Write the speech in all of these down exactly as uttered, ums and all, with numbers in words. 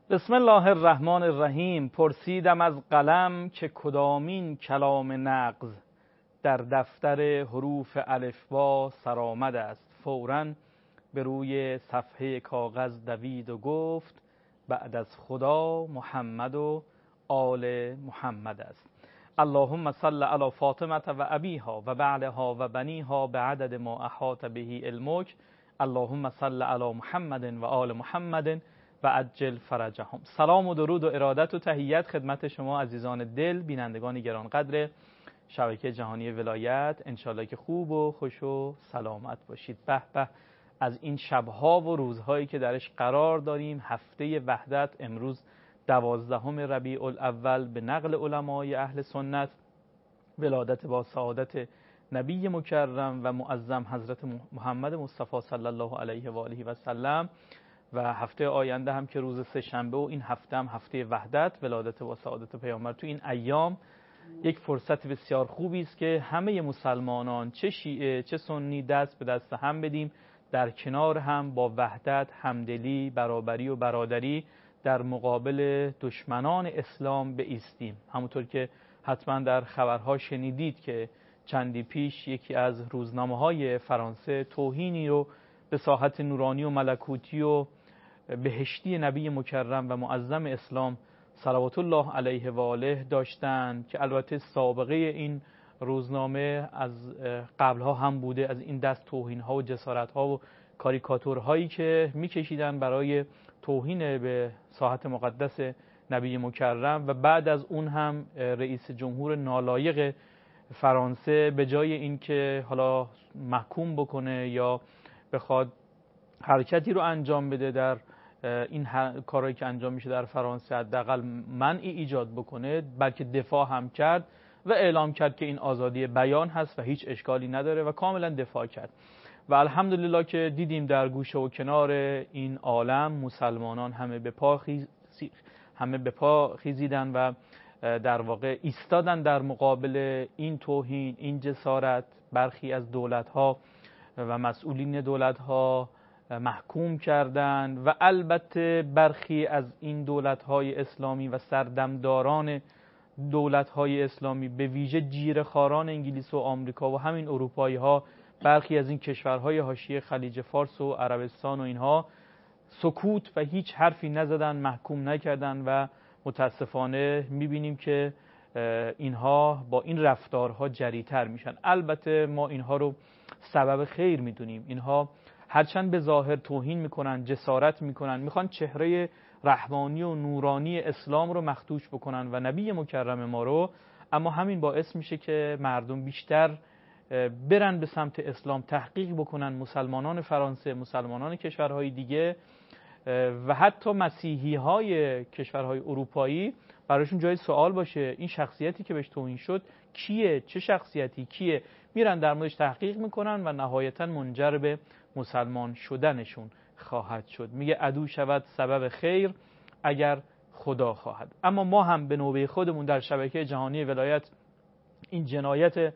بسم الله الرحمن الرحیم. پرسیدم از قلم که کدامین کلام نغز در دفتر حروف الفبا سرآمد است. فوراً به روی صفحه کاغذ دوید و گفت بعد از خدا محمد و آل محمد است. اللهم صل علی فاطمه و ابیها و بعلها و بنیها بعدد ما احاط به علمک. اللهم صل علی محمد و آل محمد و عجل فرجهم. سلام و درود و ارادت و تحیت خدمت شما عزیزان دل، بینندگان گرانقدر شبکه جهانی ولایت. انشالله که خوب و خوش و سلامت باشید. به به از این شبها و روزهایی که درش قرار داریم. هفته وحدت، امروز دوازدهم ربیع الاول به نقل علمای اهل سنت، ولادت با سعادت نبی مکرم و معظم حضرت محمد مصطفی صلی الله علیه و آله و سلم، و هفته آینده هم که روز سه شنبه و این هفته هم هفته وحدت، ولادت با سعادت پیامبر. تو این ایام یک فرصت بسیار خوبی است که همه مسلمانان چه شیعه چه سنی دست به دست هم بدیم، در کنار هم با وحدت، همدلی، برابری و برادری در مقابل دشمنان اسلام بایستیم. همونطور که حتما در خبرها شنیدید که چندی پیش یکی از روزنامه‌های فرانسه توهینی رو به ساحت نورانی و ملکوتی و بهشتی نبی مکرم و معظم اسلام صلوات الله علیه و آله داشتند که البته سابقه این روزنامه از قبلها هم بوده، از این دست توهین‌ها و جسارت‌ها و کاریکاتورهایی که می‌کشیدن برای توهین به ساحت مقدس نبی مکرم. و بعد از اون هم رئیس جمهور نالایق فرانسه به جای اینکه حالا محکوم بکنه یا بخواد حرکتی رو انجام بده در این کارهایی که انجام میشه در فرانسه، حداقل منعی ایجاد بکنه، بلکه دفاع هم کرد و اعلام کرد که این آزادی بیان هست و هیچ اشکالی نداره و کاملا دفاع کرد. و الحمدلله که دیدیم در گوشه و کنار این عالم مسلمانان همه به پا خیز... همه به پا خیزیدن و در واقع ایستادن در مقابل این توهین، این جسارت. برخی از دولت‌ها و مسئولین دولت‌ها محکوم کردند و البته برخی از این دولت‌های اسلامی و سردمداران دولت‌های اسلامی، به ویژه جیره‌خواران انگلیس و آمریکا و همین اروپایی‌ها، برخی از این کشورهای حاشیه خلیج فارس و عربستان و اینها سکوت و هیچ حرفی نزدن، محکوم نکردن و متاسفانه می‌بینیم که اینها با این رفتارها جری‌تر میشن. البته ما اینها رو سبب خیر میدونیم. اینها هرچند به ظاهر توهین میکنن، جسارت میکنن، میخوان چهره رحمانی و نورانی اسلام رو مخدوش بکنن و نبی مکرم ما رو، اما همین باعث میشه که مردم بیشتر برن به سمت اسلام، تحقیق بکنن. مسلمانان فرانسه، مسلمانان کشورهای دیگه و حتی مسیحی های کشورهای اروپایی براشون جای سوال باشه این شخصیتی که بهش توهین شد کیه، چه شخصیتی کیه، میرن در موردش تحقیق میکنن و نهایتا منجر به مسلمان شدنشون خواهد شد. میگه عدو شود سبب خیر اگر خدا خواهد. اما ما هم به نوبه خودمون در شبکه جهانی ولایت این جنایت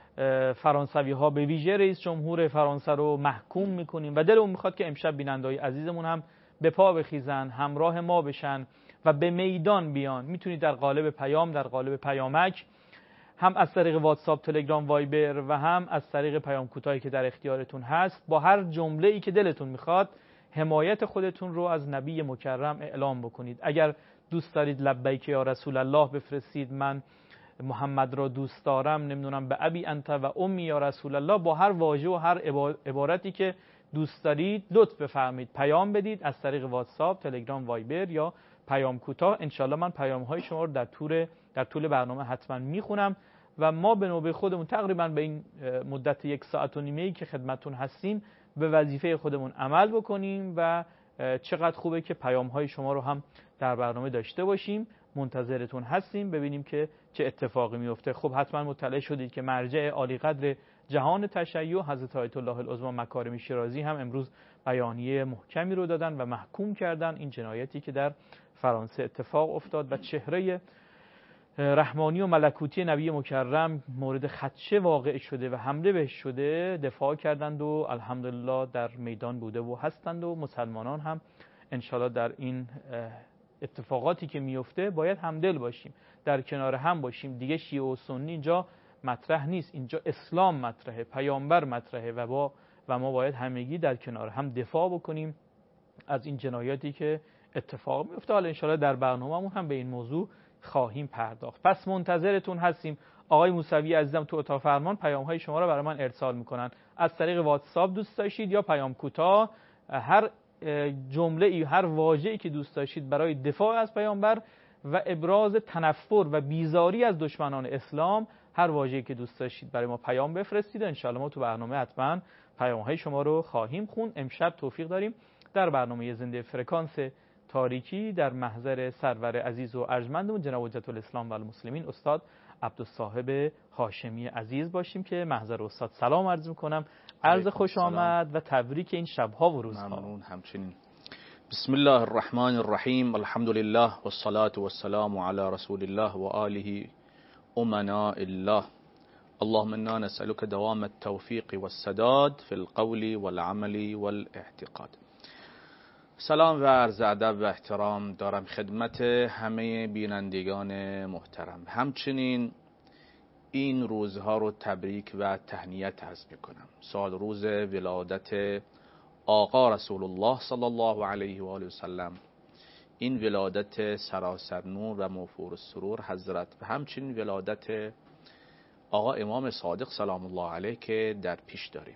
فرانسوی ها به ویژه رئیس جمهور فرانسه رو محکوم میکنیم و دلمون میخواد که امشب بیننده‌های عزیزمون هم به پا بخیزن، همراه ما بشن و به میدان بیان. میتونید در قالب پیام، در قالب پیامک، هم از طریق واتساپ، تلگرام، وایبر و هم از طریق پیام کوتاهی که در اختیارتون هست، با هر جمله‌ای که دلتون میخواد حمایت خودتون رو از نبی مکرم اعلام بکنید. اگر دوست دارید لبیک یا رسول الله بفرستید، من محمد را دوست دارم، نمیدونم به ابی انت و امی یا رسول الله، با هر واژه و هر عبارتی که دوست دارید لطف بفرمایید پیام بدید از طریق واتساپ، تلگرام، وایبر یا پیام کوتاه. انشالله من پیام های شما رو در طول در طول برنامه حتما میخونم و ما به نوبه خودمون تقریبا به این مدت یک ساعت و نیمه‌ای که خدمتتون هستیم به وظیفه خودمون عمل بکنیم و چقدر خوبه که پیام های شما رو هم در برنامه داشته باشیم. منتظرتون هستیم ببینیم که چه اتفاقی میفته. خب حتما مطلع شدید که مرجع عالی قدر جهان تشیع حضرت آیت الله العظمی مکارم شیرازی هم امروز بیانیه محکمی رو دادن و محکوم کردن این جنایتی که در فرانسه اتفاق افتاد و چهره رحمانی و ملکوتی نبی مکرم مورد خدشه واقع شده و حمله بهش شده، دفاع کردند و الحمدلله در میدان بوده و هستند و مسلمانان هم انشالله در این اتفاقاتی که میفته باید همدل باشیم، در کنار هم باشیم. دیگه شیعه و سنی اینجا مطرح نیست، اینجا اسلام مطرحه، پیامبر مطرحه و با و ما باید همگی در کنار هم دفاع بکنیم از این جنایاتی که اتفاق میفته. حالا انشاءالله در برنامه‌مون هم به این موضوع خواهیم پرداخت. پس منتظرتون هستیم. آقای موسوی عزیزم تو اتاق فرمان پیام‌های شما رو برای من ارسال میکنن از طریق واتساپ دوست داشتید یا پیام کوتاه. هر جمله ای، هر واژه‌ای که دوست داشتید برای دفاع از پیامبر و ابراز تنفر و بیزاری از دشمنان اسلام، هر واژه‌ای که دوست داشتید برای ما پیام بفرستید. ان شاءالله ما تو برنامه حتما پیام‌های شما رو خواهیم خوند. امشب توفیق داریم در برنامه زنده فرکانس تاریکی در محضر سرور عزیز و ارجمندمون جناب حجت الاسلام و المسلمین استاد عبدالصاحب هاشمی عزیز باشیم که محضر استاد سلام عرض میکنم، عرض خوش آمد و تبریک این شبها و روزها. ممنون. همچنین. بسم الله الرحمن الرحیم، الحمد لله والصلاة والسلام علی رسول الله و آله امناء الله. اللهم انا نسألك دوام التوفیق والسداد في القول والعمل والاعتقاد. سلام و عرض ادب و احترام دارم خدمت همه بینندگان محترم. همچنین این روزها رو تبریک و تهنیت عرض میکنم. سال روز ولادت آقا رسول الله صلی الله علیه و آله و سلم، این ولادت سراسر نور و موفور السرور حضرت و همچنین ولادت آقا امام صادق سلام الله علیه که در پیش داریم.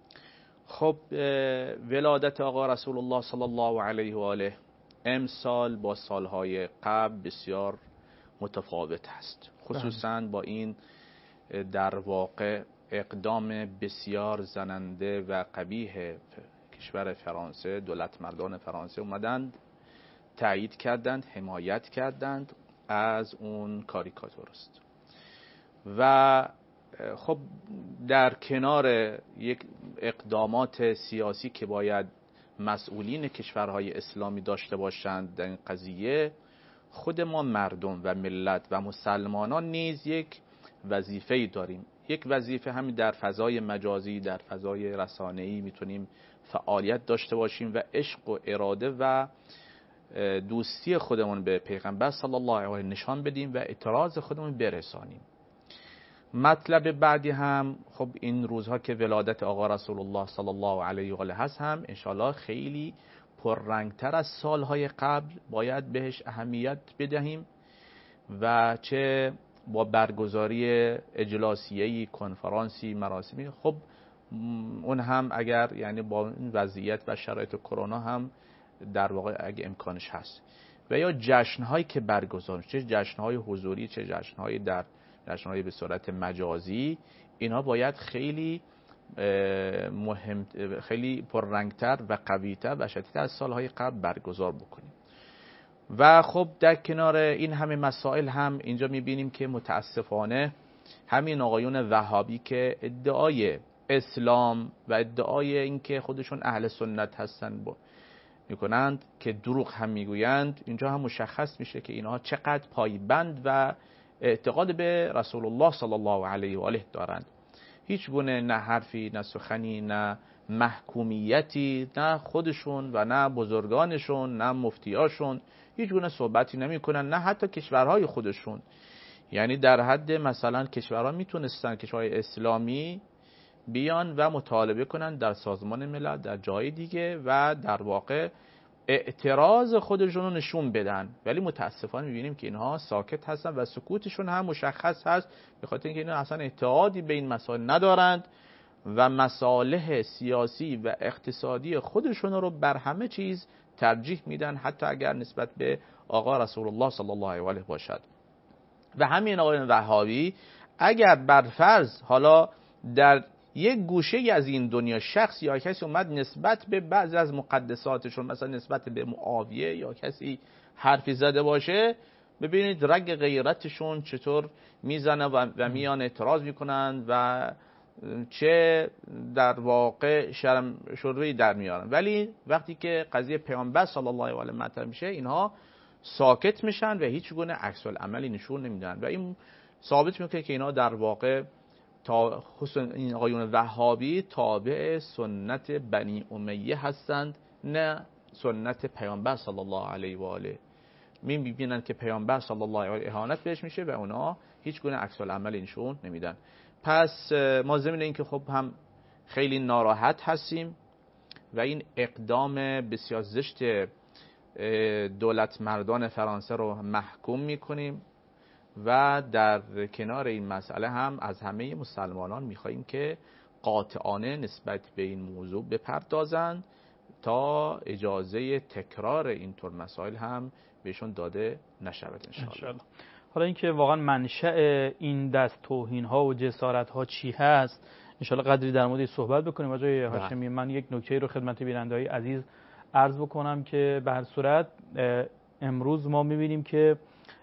خب ولادت آقا رسول الله صلی الله علیه و آله امسال با سالهای قبل بسیار متفاوت است، خصوصا با این در واقع اقدام بسیار زننده و قبیح کشور فرانسه. دولت مردان فرانسه اومدند تایید کردند، حمایت کردند از اون کاریکاتوریست و خب در کنار یک اقدامات سیاسی که باید مسئولین کشورهای اسلامی داشته باشند در این قضیه، خود ما مردم و ملت و مسلمانان نیز یک وظیفه‌ای داریم. یک وظیفه همین در فضای مجازی، در فضای رسانه‌ای میتونیم فعالیت داشته باشیم و عشق و اراده و دوستی خودمون به پیغمبر صلی الله علیه و آله نشان بدیم و اعتراض خودمون برسانیم. مطلب بعدی هم خب این روزها که ولادت آقا رسول الله صلی الله علیه و آله هست هم انشالله خیلی پررنگتر از سالهای قبل باید بهش اهمیت بدهیم و چه با برگزاری اجلاسیه‌ای، کنفرانسی، مراسمی. خب اون هم اگر یعنی با این وضعیت و شرایط کرونا هم در واقع اگه امکانش هست و یا جشن‌هایی که برگزار، چه جشن‌های حضوری چه جشن‌های در جشن‌های به صورت مجازی، اینا باید خیلی مهم، خیلی پررنگتر و قوی‌تر و شدیدتر از سالهای قبل برگزار بکنیم. و خب در کنار این همه مسائل هم اینجا می‌بینیم که متاسفانه همین آقایون وهابی که ادعای اسلام و ادعای اینکه خودشون اهل سنت هستن میکنند که دروغ هم میگویند، اینجا هم مشخص میشه که اینها چقدر پایبند و اعتقاد به رسول الله صلی الله علیه و آله دارند. هیچ گونه نه حرفی، نه سخنی، نه محکومیتی، نه خودشون و نه بزرگانشون، نه مفتیاشون هیچ گونه صحبتی نمیکنن، نه حتی کشورهای خودشون. یعنی در حد مثلا کشورها میتونستن، کشورهای اسلامی بیان و مطالبه کنن در سازمان ملل، در جای دیگه و در واقع اعتراض خودشون رو نشون بدن، ولی متاسفانه میبینیم که اینها ساکت هستن و سکوتشون هم مشخص هست، به خاطر اینکه اینا اصلا اعتقادی به این مسائل ندارند و مصالح سیاسی و اقتصادی خودشون رو بر همه چیز ترجیح میدن، حتی اگر نسبت به آقا رسول الله صلی الله علیه و آله باشد. و همین آقایان وهابی اگر بر فرض حالا در یک گوشه از این دنیا شخص یا کسی اومد نسبت به بعضی از مقدساتشون، مثلا نسبت به معاویه یا کسی حرفی زده باشه، ببینید رگ غیرتشون چطور میزنه و, و میان اعتراض میکنن و چه در واقع شرم شروعی در میارن. ولی وقتی که قضیه پیامبر صلی الله علیه و آله مطرح میشه، اینها ساکت میشن و هیچ گونه عکس العملی نشون نمیدن و این ثابت میکنه که اینها در واقع تا خصوصا این آقایون وهابی تابع سنت بنی امیه هستند، نه سنت پیامبر صلی الله علیه و آله. میبینن که پیامبر صلی الله علیه و اهانت بهش میشه و اونا هیچ گونه عکس العمل نشون نمیدن. پس ما ضمن این که خب هم خیلی ناراحت هستیم و این اقدام بسیار زشت دولت مردان فرانسه رو محکوم میکنیم و در کنار این مسئله هم از همه مسلمانان میخواییم که قاطعانه نسبت به این موضوع بپردازند تا اجازه تکرار اینطور مسائل هم بهشون داده نشود انشاءالله. حالا اینکه واقعا منشأ این دست توهین ها و جسارت ها چی هست انشاءالله قدری در مورد صحبت بکنیم. آقای هاشمی من یک نکته رو خدمت بیننده‌های عزیز عرض بکنم که به هر صورت امروز ما می‌بینیم که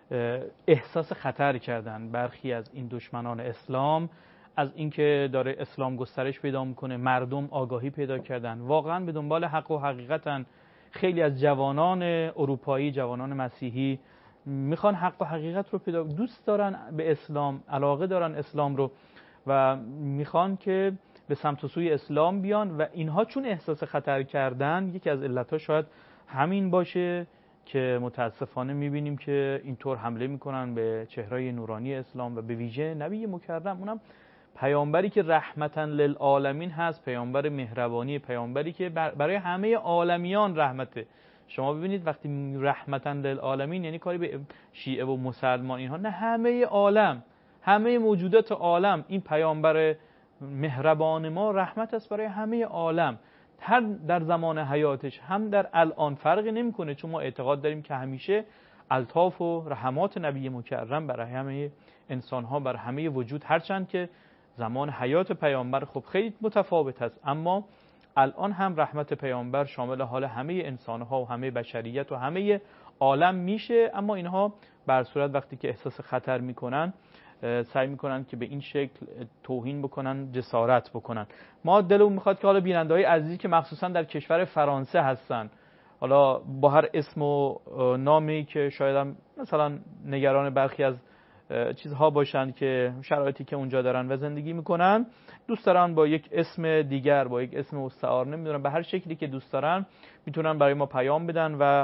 احساس خطر کردن برخی از این دشمنان اسلام از اینکه داره اسلام گسترش پیدا میکنه، مردم آگاهی پیدا کردن، واقعا به دنبال حق و حقیقتن. خیلی از جوانان اروپایی، جوانان مسیحی میخوان حق و حقیقت رو پیدا، دوست دارن به اسلام، علاقه دارن اسلام رو و میخوان که به سمت و سوی اسلام بیان و اینها چون احساس خطر کردن، یکی از علتها شاید همین باشه که متاسفانه میبینیم که اینطور حمله میکنن به چهره نورانی اسلام و به ویژه نبی مکرم، اونم پیامبری که رحمتا للعالمین هست، پیامبر مهربانی، پیامبری که برای همه عالمیان رحمته. شما ببینید وقتی رحمتا للعالمین یعنی کاری به شیعه و مسلمان اینها نه، همه عالم، همه موجودات عالم. این پیامبر مهربان ما رحمت است برای همه عالم، هر در زمان حیاتش هم در الان فرقی نمیکنه، چون ما اعتقاد داریم که همیشه الطاف و رحمات نبی مکرم برای همه انسان ها، برای همه وجود، هرچند که زمان حیات پیامبر خب خیلی متفاوت است، اما الان هم رحمت پیامبر شامل حال همه انسان ها و همه بشریت و همه عالم میشه. اما اینها بر صورت وقتی که احساس خطر میکنن سعی میکنن که به این شکل توهین بکنن، جسارت بکنن. ما دلمون میخواد که حالا بیننده‌های عزیزی که مخصوصا در کشور فرانسه هستن، حالا با هر اسم و نامی که شاید هم مثلا نگران برخی از چیزها باشن که شرایطی که اونجا دارن و زندگی میکنن، دوست دارن با یک اسم دیگر، با یک اسم مستعار، نمیدونم به هر شکلی که دوست دارن میتونن برای ما پیام بدن و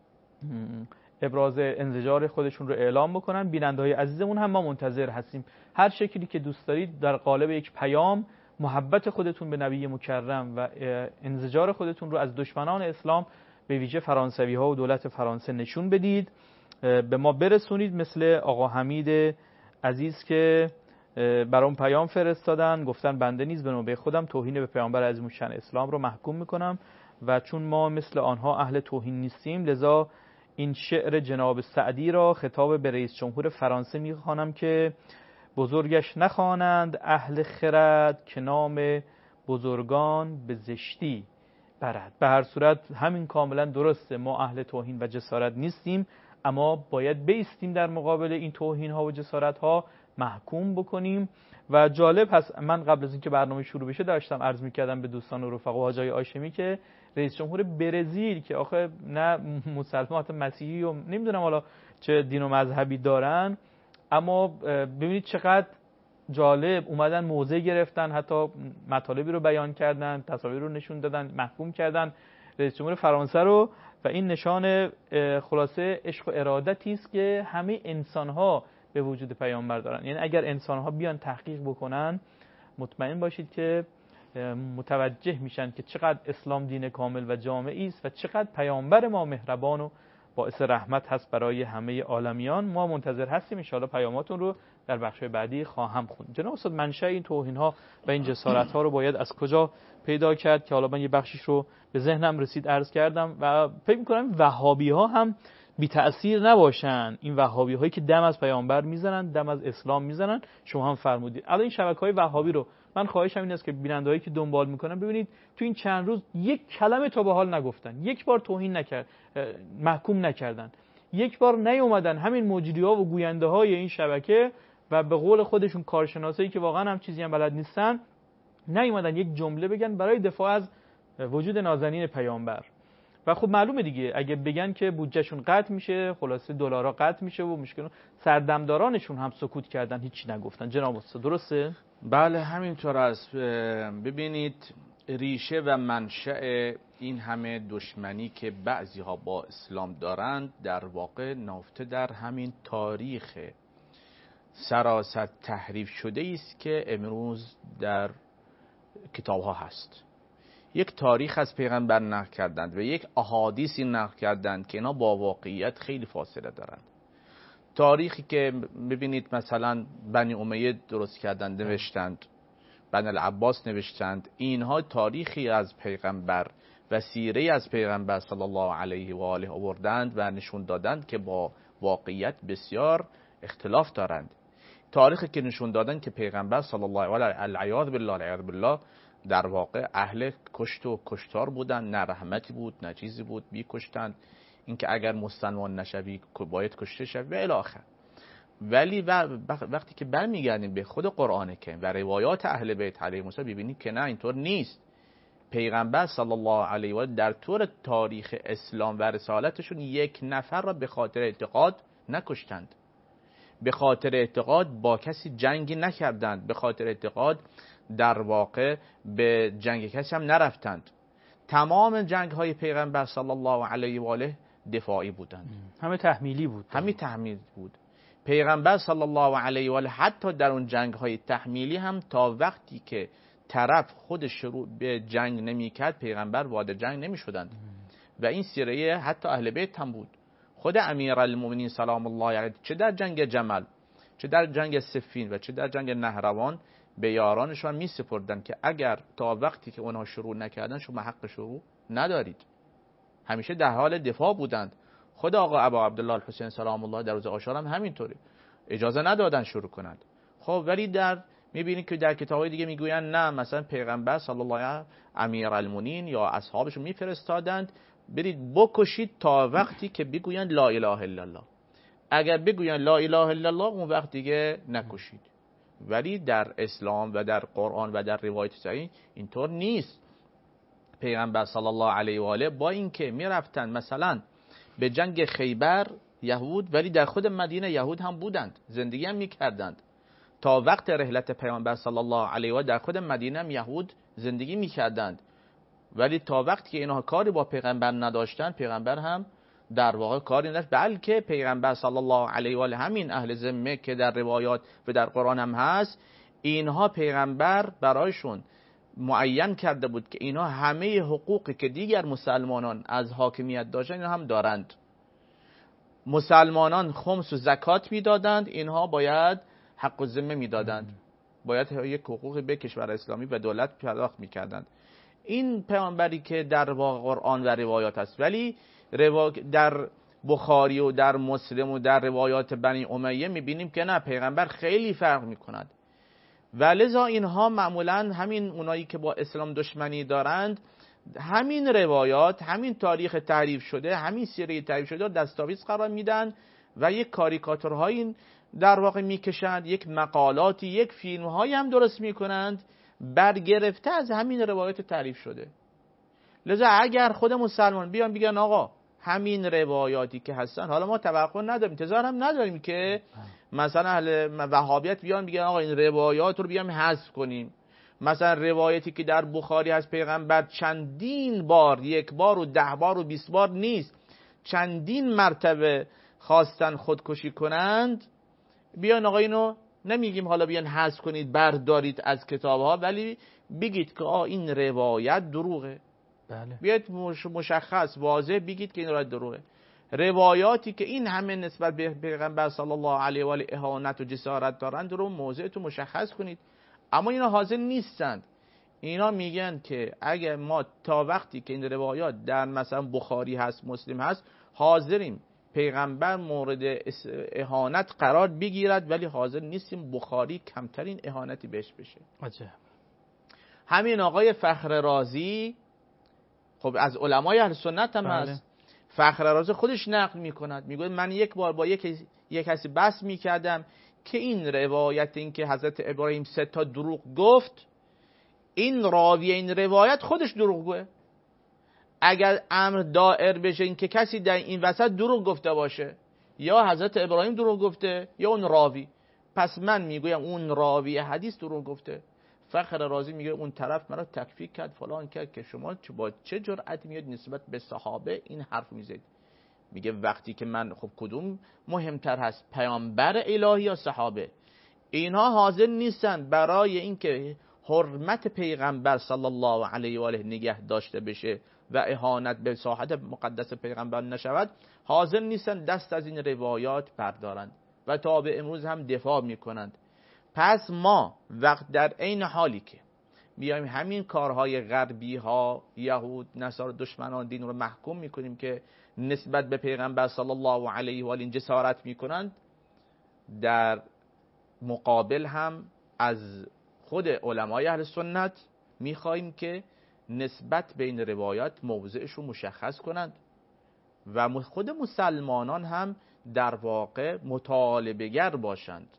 ابراز انزجار خودشون رو اعلام بکنن. بیننده‌های عزیزمون هم ما منتظر هستیم، هر شکلی که دوست دارید در قالب یک پیام محبت خودتون به نبی مکرم و انزجار خودتون رو از دشمنان اسلام به ویژه فرانسوی ها و دولت فرانسه نشون بدید، به ما برسونید. مثل آقا حمید عزیز که برام پیام فرستادن، گفتن بنده نیز به نوبه خودم توهین به پیامبر عظیم الشأن اسلام رو محکوم میکنم و چون ما مثل آنها اهل توهین نیستیم، لذا این شعر جناب سعدی را خطاب به رئیس جمهور فرانسه میخوانم که بزرگش نخوانند اهل خرد که نام بزرگان به زشتی برد. به هر صورت همین کاملا درسته، ما اهل توهین و جسارت نیستیم، اما باید بایستیم در مقابل این توهین ها و جسارت ها، محکوم بکنیم. و جالب هست، من قبل از اینکه برنامه شروع بشه داشتم عرض می‌کردم به دوستان و رفقا حاجی هاشمی که رئیس جمهور برزیل که آخه نه مسلمانات مسیحی و نمیدونم حالا چه دین و مذهبی دارن، اما ببینید چقدر جالب اومدن موضع گرفتن، حتی مطالبی رو بیان کردن، تصاویر رو نشون دادن، محکوم کردن رئیس جمهور فرانسه رو. و این نشان خلاصه عشق و ارادتی است که همه انسان‌ها به وجود پیامبر دارن. یعنی اگر انسان‌ها بیان تحقیق بکنن، مطمئن باشید که متوجه میشن که چقدر اسلام دین کامل و جامعی است و چقدر پیامبر ما مهربان و باعث رحمت هست برای همه عالمیان. ما منتظر هستیم، ان شاءالله پیاماتون رو در بخش بعدی خواهم خوند. جناب استاد، منشأ این توهین‌ها و این جسارت‌ها رو باید از کجا پیدا کرد که حالا من یه بخشش رو به ذهنم رسید عرض کردم و فکر می‌کنم وهابی‌ها هم بی تأثیر نباشن. این وهابی هایی که دم از پیامبر میزنن، دم از اسلام میزنن، شما هم فرمودید. الان این شبکه‌های وهابی رو من خواهشم این است که بیننده‌هایی که دنبال میکنن ببینید تو این چند روز یک کلمه تا به حال نگفتن، یک بار توهین نکرد، محکوم نکردن، یک بار نیومدن همین مجری‌ها و گوینده‌های این شبکه و به قول خودشون کارشناسایی که واقعا هم چیزی هم بلد نیستن، نیومدن یک جمله بگن برای دفاع از وجود نازنین پیامبر. و خب معلومه دیگه، اگه بگن که بودجهشون قطع میشه، خلاصه دلارا قطع میشه و مشکل، سردمدارانشون هم سکوت کردن، هیچی نگفتن. جناب استاد درسته؟ بله همینطور است. ببینید ریشه و منشأ این همه دشمنی که بعضی ها با اسلام دارند در واقع نهفته در همین تاریخ سراسر تحریف شده است که امروز در کتاب ها هست. یک تاریخ از پیغمبر نقل کردند و یک احادیثی نقل کردند که اینا با واقعیت خیلی فاصله دارند. تاریخی که ببینید مثلا بنی امیه درست کردند، نوشتند، بنی العباس نوشتند، اینها تاریخی از پیغمبر و سیره از پیغمبر صلی الله علیه و آله آوردند و نشون دادند که با واقعیت بسیار اختلاف دارند. تاریخی که نشون دادند که پیغمبر صلی الله علیه و آله بالله در واقع اهل کشت و کشتار بودند، نه رحمتی بود نه چیزی بود، بی کشتند، اینکه اگر مسلمان نشوی باید کشته شوی و الی آخر. ولی وقتی که برمیگردیم به خود قرآن کریم و روایات اهل بیت علیهم السلام ببینیم که نه، اینطور نیست. پیغمبر صلی الله علیه و آله در طور تاریخ اسلام و رسالتشون یک نفر را به خاطر اعتقاد نکشتند، به خاطر اعتقاد با کسی جنگی نکردند، به خاطر اعتقاد در واقع به جنگ کسی هم نرفتند. تمام جنگ های پیغمبر صلی الله علیه و آله دفاعی بودند، همه تحمیلی بود. همه تحمیل بود. پیغمبر صلی الله علیه و آله حتی در اون جنگ های تحمیلی هم تا وقتی که طرف خود شروع به جنگ نمی کرد پیغمبر وارد جنگ نمی شدند. و این سیره حتی اهل بیت هم بود. خود امیرالمومنین سلام الله علیه چه در جنگ جمل، چه در جنگ صفین و چه در جنگ نهروان به یارانشان می سپردن که اگر تا وقتی که اونها شروع نکردن شما حق شروع ندارید. همیشه در حال دفاع بودند. خود آقا ابا عبدالله الحسین سلام الله در روز عاشورا هم همینطوری اجازه ندادن شروع کنند. خب ولی در میبینید که در کتابای دیگه میگوین نه، مثلا پیغمبر صلی الله علیه و امیرالمومنین یا اصحابشون میفرستادند برید بکشید تا وقتی که بگوین لا اله الا الله. اگر بگوین لا اله الا الله اون وقت دیگه نکشید. ولی در اسلام و در قرآن و در روایت صحیح اینطور نیست. پیغمبر صلی الله علیه و آله با اینکه میرفتن مثلا به جنگ خیبر یهود، ولی در خود مدینه یهود هم بودند، زندگی هم میکردند. تا وقت رحلت پیغمبر صلی الله علیه و آله در خود مدینه هم یهود زندگی میکردند، ولی تا وقتی که اینها کاری با پیغمبر نداشتند پیغمبر هم در واقع کاری نداشت. بلکه پیغمبر صلی الله علیه و آله همین اهل ذمه که در روایات و در قرآن هم هست، اینها پیغمبر برایشون معین کرده بود که اینها همه حقوقی که دیگر مسلمانان از حاکمیت داشتن اینها هم دارند. مسلمانان خمس و زکات میدادند، اینها باید حق و ذمه میدادند، باید یک حقوقی به کشور اسلامی و دولت پرداخت میکردند. این پیامبری که در واقع قرآن و روایات است. ولی روا... در بخاری و در مسلم و در روایات بنی امیه میبینیم که نه، پیغمبر خیلی فرق میکند. و لذا اینها معمولا همین اونایی که با اسلام دشمنی دارند همین روایات، همین تاریخ تعریف شده، همین سیره تعریف شده دستاویز قرار میدن و یک کاریکاتورهایی در واقع میکشند، یک مقالاتی، یک فیلمهایی هم درست میکنند برگرفته از همین روایات تعریف شده. لذا اگر خود مسلمان بیان بگن آقا همین روایاتی که هستن، حالا ما توقع نداریم، انتظار هم نداریم که مثلا اهل وهابیت بیان بگن آقا این روایات رو بیام حذف کنیم. مثلا روایتی که در بخاری هست پیغمبر چندین بار، یک بار و ده بار و بیست بار نیست، چندین مرتبه خواستن خودکشی کنند، بیان آقا اینو نمیگیم حالا بیان حذف کنید بردارید از کتابها، ولی بگید که آ این روایت دروغه. بله. بیاید مشخص واضح بگید که این روایت دروغه. روایاتی که این همه نسبت به پیغمبر صلی الله علیه و آله اهانت و جسارت دارند رو موضعتون مشخص کنید. اما اینا حاضر نیستند. اینا میگن که اگر ما تا وقتی که این روایات در مثلا بخاری هست، مسلم هست، حاضریم پیغمبر مورد اهانت قرار بگیرد، ولی حاضر نیستیم بخاری کمترین اهانتی بهش بشه. عجب. همین آقای فخر رازی، خب از علمای اهل سنت هم بله. هست. فخر رازی خودش نقل میکند، میگه من یک بار با یک یک کسی بحث میکردم که این روایت این که حضرت ابراهیم سه تا دروغ گفت، این راوی این روایت خودش دروغگوه. اگر امر دائر بشه این که کسی در این وسط دروغ گفته باشه، یا حضرت ابراهیم دروغ گفته یا اون راوی، پس من میگویم اون راوی حدیث دروغ گفته. فخر رازی میگه اون طرف مرا تکفیر کرد فلان کرد که شما با چه جرأتی میاد نسبت به صحابه این حرف میزنید؟ میگه وقتی که من خب کدوم مهمتر هست، پیامبر الهی یا صحابه؟ اینها حاضر نیستن برای اینکه حرمت پیغمبر صلی الله علیه و آله نگه داشته بشه و اهانت به ساحت مقدس پیغمبر نشود، حاضر نیستن دست از این روایات بردارند و تا به امروز هم دفاع میکنند. پس ما وقت در عین حالی که بیایم همین کارهای غربی ها، یهود، نصارا، دشمنان دین رو محکوم میکنیم که نسبت به پیغمبر صلی الله علیه و آله جسارت میکنند، در مقابل هم از خود علمای اهل سنت میخواهیم که نسبت به این روایات موضعش رو مشخص کنند و خود مسلمانان هم در واقع مطالبه‌گر باشند.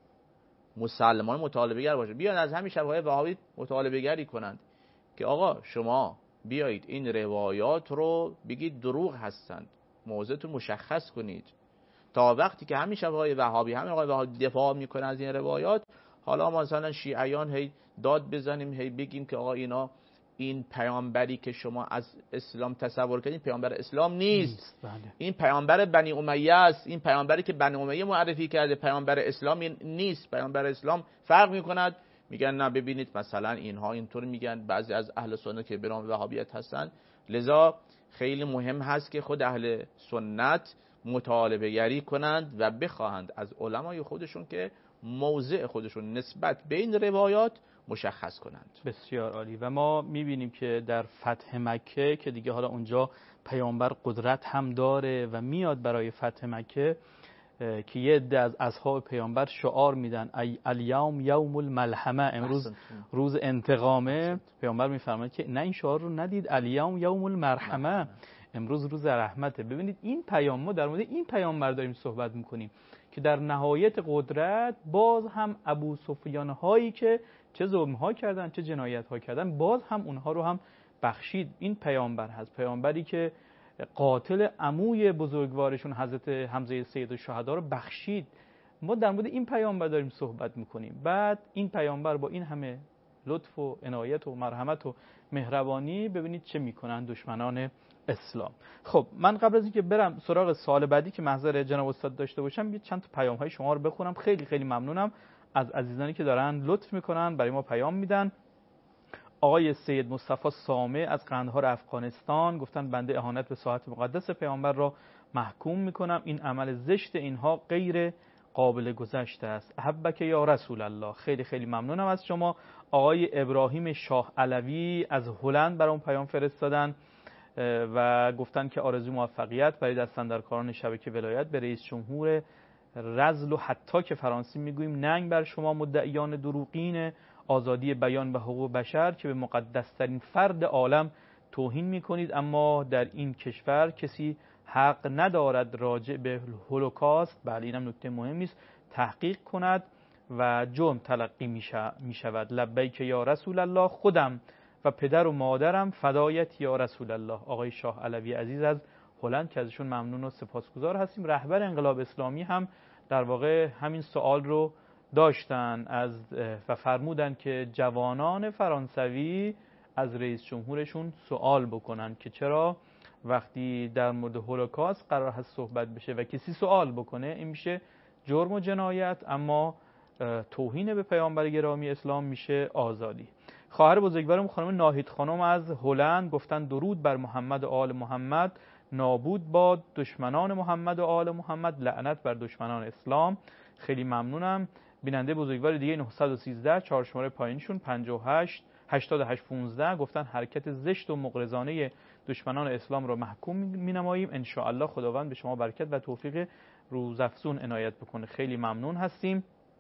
مسلمان مطالبه‌گر باشند، بیان از همین شبهای وهابی مطالبه‌گری کنند که آقا شما بیایید این روایات رو بگید دروغ هستند، موضعتون مشخص کنید. تا وقتی که همین شبهای وهابی همین آقای وهابی دفاع میکنه از این روایات، حالا ما مثلا شیعیان هی داد بزنیم، هی بگیم که آقا اینا این پیامبری که شما از اسلام تصور کردین پیامبر اسلام نیست, نیست بله. این پیامبر بنی امیه است، این پیامبری که بنی امیه معرفی کرده پیامبر اسلام نیست، پیامبر اسلام فرق میکند. میگن نه ببینید مثلا اینها اینطور میگن، بعضی از اهل سنت که به نام وهابیت هستن. لذا خیلی مهم هست که خود اهل سنت مطالبه گری کنند و بخواهند از علمای خودشون که موضع خودشون نسبت به این روایات مشخص کنند. بسیار عالی. و ما میبینیم که در فتح مکه که دیگه حالا اونجا پیامبر قدرت هم داره و میاد برای فتح مکه که یه عده از اصحاب پیامبر شعار میدن الیوم یوم الملحمه، امروز روز انتقامه. پیامبر میفرماید که نه این شعار رو ندید، الیوم یوم المرحمه، امروز روز رحمته. ببینید این پیام، ما در مورد این پیامبر داریم صحبت میکنیم که در نهایت قدرت باز هم ابو سفیان هایی که چه ظلم ها کردن چه جنایت ها کردن باز هم اونها رو هم بخشید. این پیامبر هست، پیامبری که قاتل عموی بزرگوارشون حضرت حمزه سید الشهدا رو بخشید. ما در مورد این پیامبر داریم صحبت میکنیم. بعد این پیامبر با این همه لطف و عنایت و مرحمت و مهربانی ببینید چه میکنن دشمنان اسلام. خب من قبل از اینکه برم سراغ سوال بعدی که محضر جناب استاد داشته باشم، یه چند تا پیام های شما رو بخونم. خیلی خیلی ممنونم از عزیزانی که دارن لطف میکنن برای ما پیام میدن. آقای سید مصطفی سامه از قندهار افغانستان گفتن بنده اهانت به ساحت مقدس پیامبر را محکوم میکنم، این عمل زشت اینها غیر قابل گذشته است. احبک یا رسول الله. خیلی خیلی ممنونم از شما. آقای ابراهیم شاه علوی از هلند برام پیام فرستادن و گفتن که آرزوی موفقیت برای دستاندرکاران شبکه ولایت به رئیس جمهور رذل و حتی که فرانسه میگوییم ننگ بر شما مدعیان دروغین آزادی بیان و حقوق بشر که به مقدسترین فرد عالم توهین میکنید، اما در این کشور کسی حق ندارد راجع به هولوکاست، بله اینم نکته مهمی است، تحقیق کند و جرم تلقی میشود. لبیک یا رسول الله، خودم و پدر و مادرم فدایت یا رسول الله. آقای شاه علوی عزیز از هلند که ازشون ممنون و سپاسگزار هستیم. رهبر انقلاب اسلامی هم در واقع همین سوال رو داشتن از و فرمودن که جوانان فرانسوی از رئیس جمهورشون سوال بکنن که چرا وقتی در مورد هولوکاست قرار هست صحبت بشه و کسی سوال بکنه این میشه جرم و جنایت، اما توهین به پیامبر گرامی اسلام میشه آزادی. خواهر بزرگوارم خانم ناهید خانم از هلند گفتن درود بر محمد و آل محمد، نابود باد دشمنان محمد و آل محمد، لعنت بر دشمنان اسلام. خیلی ممنونم. بیننده بزرگوار دیگه نهصد و سیزده چهار شماره پایینشون پنجاه و هشت هشتاد و هشت پانزده گفتن حرکت زشت و مغرضانه دشمنان اسلام را محکوم می‌نماییم. ان شاء الله خداوند به شما برکت و توفیق روزافزون عنایت بکنه. خیلی ممنون هستیم.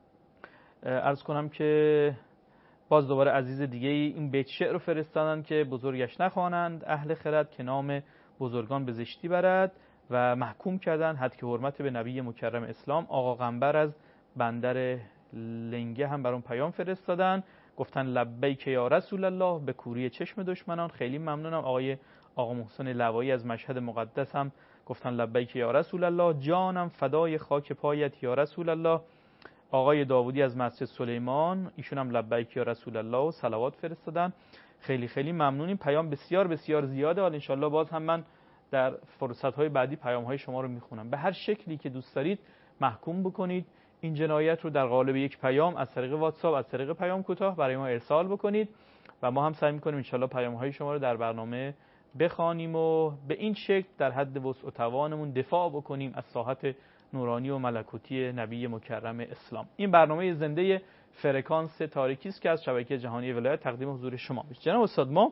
عرض کنم که باز دوباره عزیز دیگه این بیت شعر رو فرستادن که بزرگش نخوانند اهل خرد که نام بزرگان به زشتی برد و محکوم کردن حد که حرمت به نبی مکرم اسلام. آقا قنبر از بندر لنگه هم برام پیام فرستادن گفتن لبیک یا رسول الله به کوری چشم دشمنان. خیلی ممنونم. آقای آقا محسن لوایی از مشهد مقدس هم گفتن لبیک یا رسول الله، جانم فدای خاک پایت یا رسول الله. آقای داوودی از مسجد سلیمان، ایشون هم لبیک یا رسول الله و صلوات فرستادن. خیلی خیلی ممنونیم. پیام بسیار بسیار زیاده. حالا انشالله باز هم من در فرصت‌های بعدی پیام‌های شما رو میخونم. به هر شکلی که دوست دارید محکوم بکنید این جنایت رو در قالب یک پیام از طریق واتساپ، از طریق پیام کوتاه برای ما ارسال بکنید و ما هم سعی می‌کنیم انشالله پیام‌های شما رو در برنامه بخوانیم و به این شکل در حد وسع و توانمون دفاع بکنیم از ساحت نورانی و ملکوتی نبی مکرم اسلام. این برنامه زنده فرکانس تاریکی است که از شبکه جهانی ولایت تقدیم حضور شما میشه. جناب استاد، ما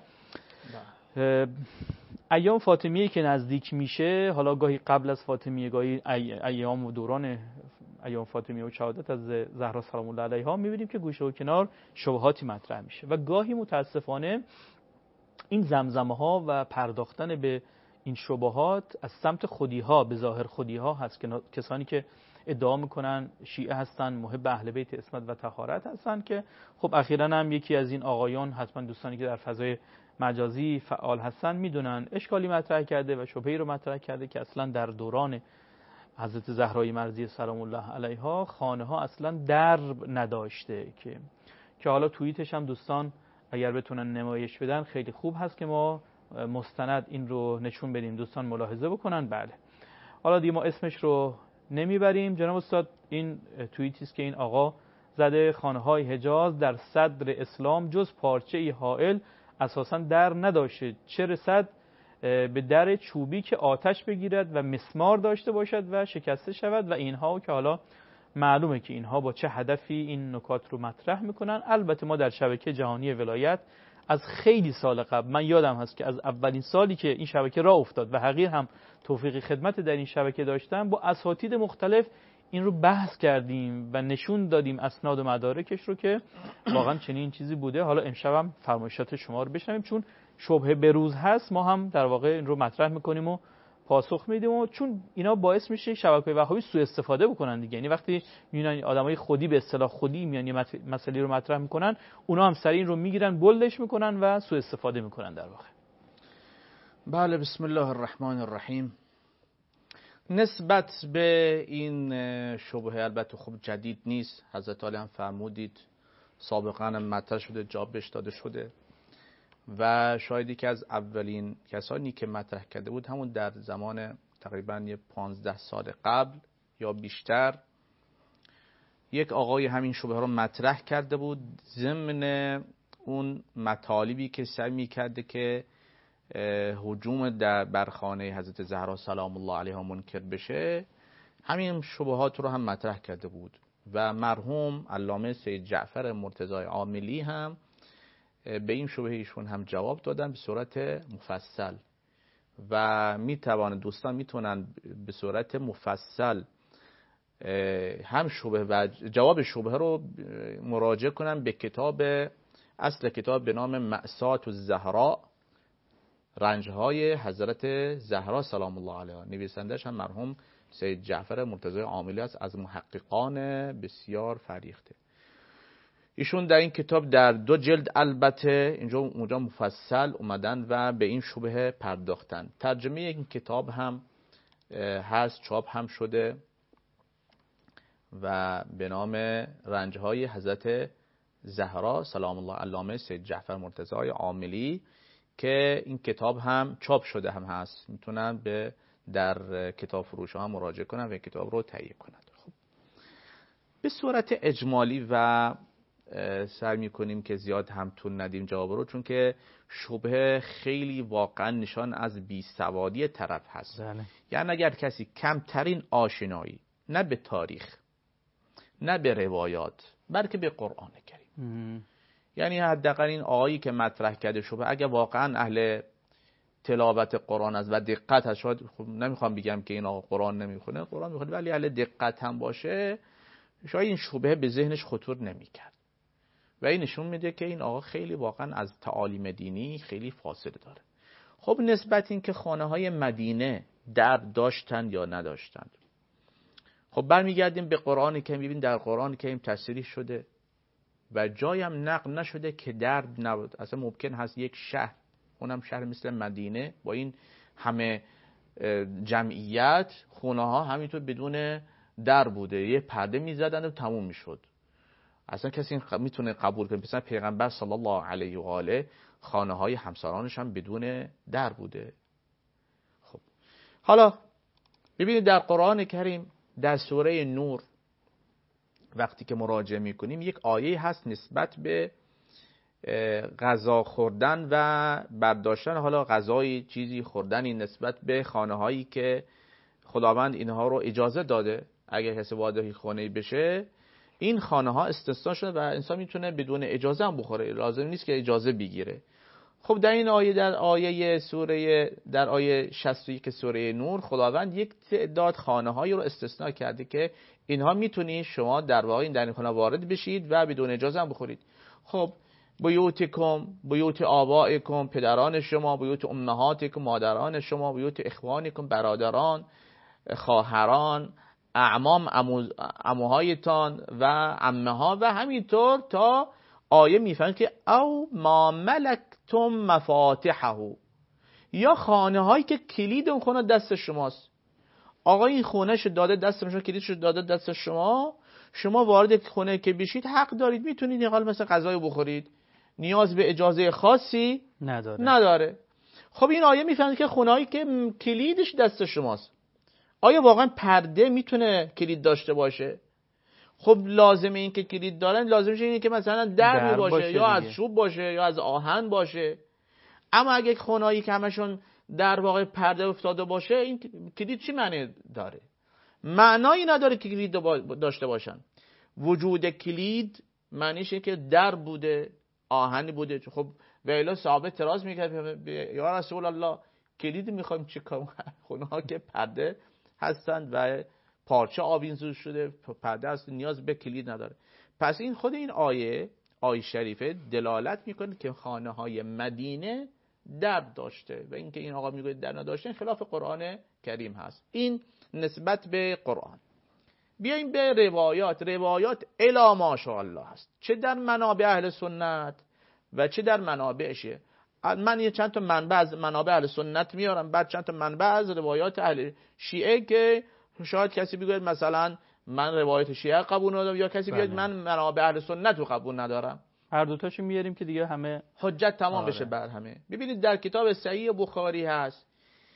ایام فاطمیه که نزدیک میشه، حالا گاهی قبل از فاطمیه، گاهی ایام و دوران ایام فاطمیه و شهادت از زهرا سلام الله علیها، میبینیم که گوشه و کنار شبهاتی مطرح میشه و گاهی متاسفانه این زمزمه ها و پرداختن به این شبهات از سمت خودی ها، به ظاهر خودی ها هست که کسانی که ادعا میکنن شیعه هستن، محب اهل بیت عصمت و طهارت هستن، که خب اخیراً هم یکی از این آقایان، حتما دوستانی که در فضای مجازی فعال هستن میدونن، اشکالی مطرح کرده و شبهه‌ای رو مطرح کرده که اصلا در دوران حضرت زهرای مرضیه سلام الله علیها خانه ها اصلا درب نداشته، که که حالا توییتش هم دوستان اگر بتونن نمایش بدن خیلی خوب هست که ما مستند این رو نشون بدیم، دوستان ملاحظه بکنن. بله، حالا دیگه ما اسمش رو نمیبریم. جناب استاد، این توییتی است که این آقا زده: خانه‌های حجاز در صدر اسلام جز پارچه‌ای حائل اساساً در نداشته، چه رسد به در چوبی که آتش بگیرد و مسمار داشته باشد و شکسته شود و اینها، که حالا معلومه که اینها با چه هدفی این نکات رو مطرح میکنن. البته ما در شبکه جهانی ولایت از خیلی سال قبل، من یادم هست که از اولین سالی که این شبکه راه افتاد و حقیر هم توفیق خدمت در این شبکه داشتم، با اساتید مختلف این رو بحث کردیم و نشون دادیم اسناد و مدارکش رو که واقعا چنین چیزی بوده. حالا امشب هم فرمایشات شما رو بشنویم، چون شبهه بروز هست ما هم در واقع این رو مطرح میکنیم و پاسخ میدیم، و چون اینا باعث میشه شبکه‌های وهابی سوء استفاده بکنن دیگه. یعنی وقتی میبینن آدمای خودی، به اصطلاح خودی، میان یه مسئله رو مطرح میکنن، اونا هم سریع این رو میگیرن، بولدش میکنن و سوء استفاده میکنن در واقع. بله، بسم الله الرحمن الرحیم. نسبت به این شبهه البته خب جدید نیست، حضرت علی هم فرمودید سابقا هم مطرح شده، جواب بهش داده شده و شاید که از اولین کسانی که مطرح کرده بود همون در زمان تقریبا یه پانزده سال قبل یا بیشتر یک آقای همین شبهه رو مطرح کرده بود، ضمن اون مطالبی که سعی می‌کرده که هجوم در برخانه حضرت زهرا سلام الله علیها منکر بشه، همین شبهات رو هم مطرح کرده بود و مرحوم علامه سید جعفر مرتضی عاملی هم به این شبهه ایشون هم جواب دادن به صورت مفصل و میتوان دوستان میتونن به صورت مفصل هم شبهه و جواب شبهه رو مراجعه کنن به کتاب، اصل کتاب به نام مأسات الزهراء، رنجهای حضرت زهرا سلام الله علیها. نویسندش هم مرحوم سید جعفر مرتضی عاملی است، از محققان بسیار فریخته. ایشون در این کتاب در دو جلد البته اینجا اونجا مفصل اومدن و به این شبهه پرداختن. ترجمه این کتاب هم هست، چاپ هم شده و به نام رنجهای حضرت زهرا سلام الله، علامه سید جعفر مرتضی عاملی، که این کتاب هم چاپ شده هم هست، میتونن به در کتاب فروش ها مراجعه کنن و این کتاب رو تهیه کنن. خب به صورت اجمالی و سعی میکنیم که زیاد هم طول ندیم جواب رو، چون که شبهه خیلی واقعا نشان از بیسوادی طرف هست. بله. یعنی اگر کسی کمترین آشنایی نه به تاریخ نه به روایات بلکه به قرآن کریم، یعنی حداقل این آیی که مطرح کرده شبهه اگر واقعا اهل تلاوت قرآن است و دقت هست، شاید خب نمیخوام بگم که این آقا قرآن نمیخونه، قرآن میخونه، ولی اهل دقت هم باشه شاید این شبهه به ذهنش خطور نمیکرد و این نشون میده که این آقا خیلی واقعا از تعالیم دینی خیلی فاصله داره. خب نسبت این که خانه های مدینه در داشتن یا نداشتن، خب برمیگردیم به قرآن که میبینیم در قرآن که این تصریح شده و جایی هم نقل نشده که در نبود. اصلا ممکن هست یک شهر، اونم شهر مثل مدینه، با این همه جمعیت، خونه ها همینطور بدون در بوده، یه پرده میزدن و تموم میشد. اصلا کسی میتونه قبول کنه مثلا پیغمبر صلی الله علیه و آله خانه های همسرانش هم بدون در بوده؟ خب حالا ببینید در قرآن کریم در سوره نور وقتی که مراجعه میکنیم یک آیه هست نسبت به غذا خوردن و برداشتن حالا غذای چیزی خوردنی نسبت به خانه هایی که خداوند اینها رو اجازه داده. اگر کسی وارد خانه‌ای بشه این خانه ها استثنا شده و انسان میتونه بدون اجازه هم بخوره، لازم نیست که اجازه بگیره. خب در این آیه در آیه سوره در آیه شصت و یک سوره نور خداوند یک تعداد خانه هایی رو استثنا کرده که اینها میتونید شما در واقع در این خانه وارد بشید و بدون اجازه هم بخورید. خب بیوتکم، بیوت آبائکم، پدران شما، بیوت امهاتکم، مادران شما، بیوت اخوانکم، برادران، خواهران، اعمام، عموهایتان و عمه ها و همینطور تا آیه میفهمید که او ما ملکتم مفاتحه، یا خانه هایی که کلید اون خونه دست شماست. آقا این خونهش داده دست شما، کلیدش داده دست شما، شما وارد خونه که بشید حق دارید، میتونید این حال مثلا غذای بخورید، نیاز به اجازه خاصی نداره. نداره. خب این آیه میفهمید که خونه هایی که کلیدش دست شماست. آیا واقعا پرده میتونه کلید داشته باشه؟ خب لازمه این که کلید دارن لازمش اینه که مثلا در باشه, باشه یا دیگه. از چوب باشه یا از آهن باشه. اما اگه خونهایی که همشون در واقع پرده افتاده باشه این کلید چی معنی داره؟ معنایی نداره که کلید داشته باشن. وجود کلید معنیشه که در بوده، آهن بوده. خب ویلا صحابه اعتراض میکرد یا رسول الله کلید میخوایم چه کنیم؟ خونه‌ها که پرده هستند و پارچه آویزون شده پرده است، نیاز به کلید نداره. پس این خود این آیه آیه شریفه دلالت میکنه که خانه های مدینه در داشته و اینکه این آقا میگه در نداشته خلاف قرآن کریم هست. این نسبت به قرآن. بیایم به روایات. روایات الا ماشاءالله هست، چه در منابع اهل سنت و چه در منابع شیعه. من یه چند تا منبع از منابع اهل سنت میارم، بعد چند تا منبع از روایات اهل شیعه که شاید کسی بگوید مثلا من روایت شیعه قبول ندارم یا کسی بگوید من منابع اهل سنت رو قبول ندارم. هر دو تاشو میاریم که دیگه همه حجت تمام آره. بشه بر همه. ببینید در کتاب صحیح بخاری هست،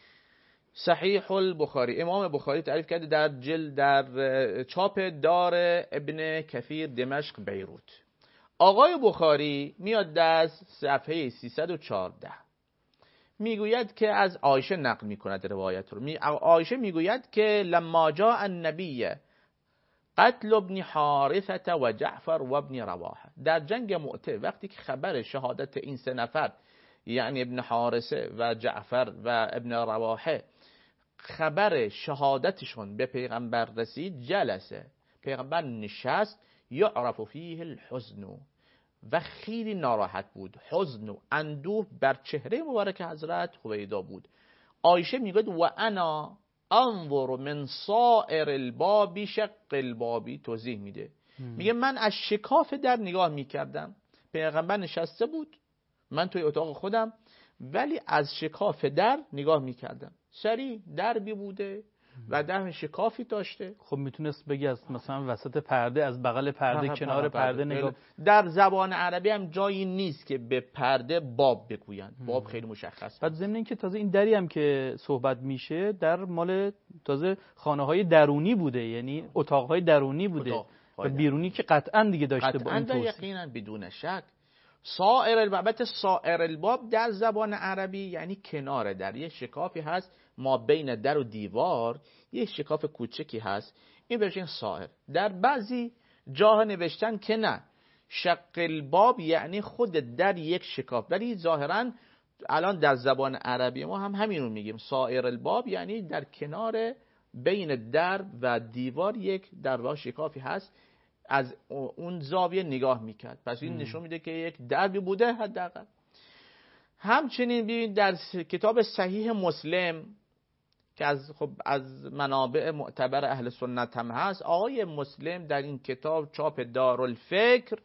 صحیح البخاری، امام بخاری تعریف کرده در جلد در چاپ دار ابن کثیر دمشق بیروت. آقای بخاری میاد در صفحه سیصد و چهارده میگوید که از عایشه نقل میکند روایت رو. می عایشه میگوید که لما جاء النبی قتل ابن حارثه و جعفر و ابن رواحه، در جنگ مؤته وقتی که خبر شهادت این سه نفر یعنی ابن حارثه و جعفر و ابن رواحه خبر شهادتشون به پیغمبر رسید، جلسه، پیغمبر نشست، یعرف فیه الحزن و خیلی ناراحت بود، حزن و اندوه بر چهره مبارک حضرت هویدا بود. عایشه میگوید و انا انظر من صائر الباب شق البابی، توضیح میده میگه من از شکاف در نگاه میکردم، پیغمبر نشسته بود، من توی اتاق خودم ولی از شکاف در نگاه میکردم، سری دربی بوده و در شکافی داشته. خب میتونست بگی از مثلا وسط پرده، از بغل پرده، کنار پرده نگاه. در زبان عربی هم جایی نیست که به پرده باب بگوین، باب خیلی مشخص. بعد ضمن اینکه تازه این دری هم که صحبت میشه در مال تازه خانه های درونی بوده، یعنی اتاق های درونی بوده و بیرونی که قطعا دیگه داشته با این توصیف. قطعا یقینا بدون شک. سائر الباب، سائر الباب در زبان عربی یعنی کنار در، یه شکافی هست ما بین در و دیوار، یه شکاف کوچکی هست، این بهش سائر. در بعضی جاها نوشتن که نه، شق الباب یعنی خود در یک شکاف، ولی ظاهرا الان در زبان عربی ما هم همین رو میگیم، سائر الباب یعنی در کنار بین در و دیوار یک در واقع شکافی هست، از اون زاویه نگاه میکرد. پس این نشون میده که یک دربی بوده حداقل. همچنین ببینید در کتاب صحیح مسلم که از خب از منابع معتبر اهل سنت هم هست، آقای مسلم در این کتاب چاپ دارالفکر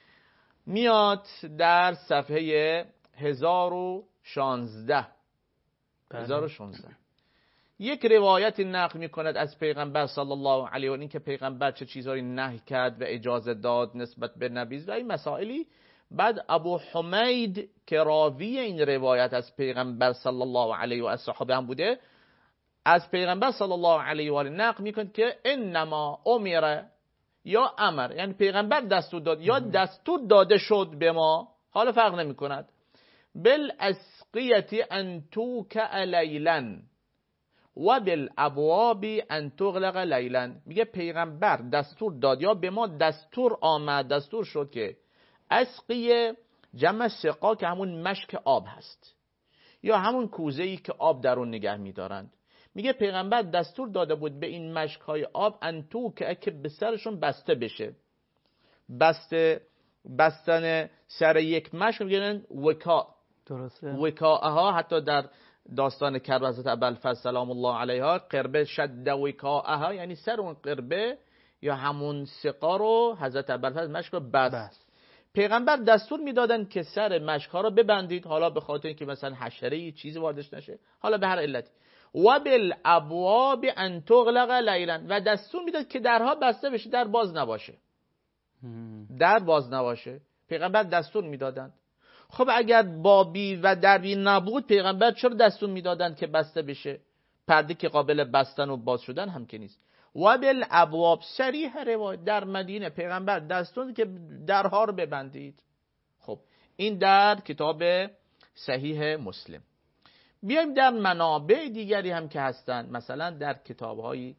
میاد در صفحه هزار و شانزده یک روایت نقل میکند از پیغمبر صلی الله علیه و آله که پیغمبر چه چیزایی نهی کرد و اجازه داد نسبت به نبیذ و این مسائلی. بعد ابو حمید که راوی این روایت از پیغمبر صلی الله علیه و آله صحابه هم بوده، از پیغمبر صلی الله علیه و آله نقل میکند که انما امر یا امر، یعنی پیغمبر دستور داد یا دستور داده شد به ما، حالا فرق نمی کند، بالاسقیه ان توکع لیلا و بالابواب ان تغلق لیلا. میگه پیغمبر دستور داد یا به ما دستور آمد، دستور شد که اسقیه جمع سقا که همون مشک آب هست یا همون کوزه‌ای که آب در اون نگه می‌دارند. میگه پیغمبر دستور داده بود به این مشک‌های آب انتو که به سرشون بسته بشه. بسته بستن سر یک مشک میگن وکا. درسته. وکاها حتی در داستان کرب حضرت ابوالفضل سلام الله علیها، قربه شد وکاها یعنی سر اون قربه یا همون سقا رو حضرت ابوالفضل مشک رو بست. بس. پیغمبر دستور میدادن که سر مشک‌ها رو ببندید، حالا به خاطر اینکه مثلا حشره‌ای چیزی واردش نشه، حالا به هر علتی. و بالابواب ان تغلق لیلا، و دستور میداد که درها بسته بشه، در باز نباشه. در باز نباشه. پیغمبر دستور میدادند. خب اگر بابی و دربی نبود پیغمبر چرا دستور میدادند که بسته بشه؟ پرده که قابل بستن و باز شدن هم که نیست. و بالابواب صریح روایت در مدینه پیغمبر دستور که درها رو ببندید. خب این در کتاب صحیح مسلم. بیایم در منابع دیگری هم که هستند، مثلا در کتاب‌های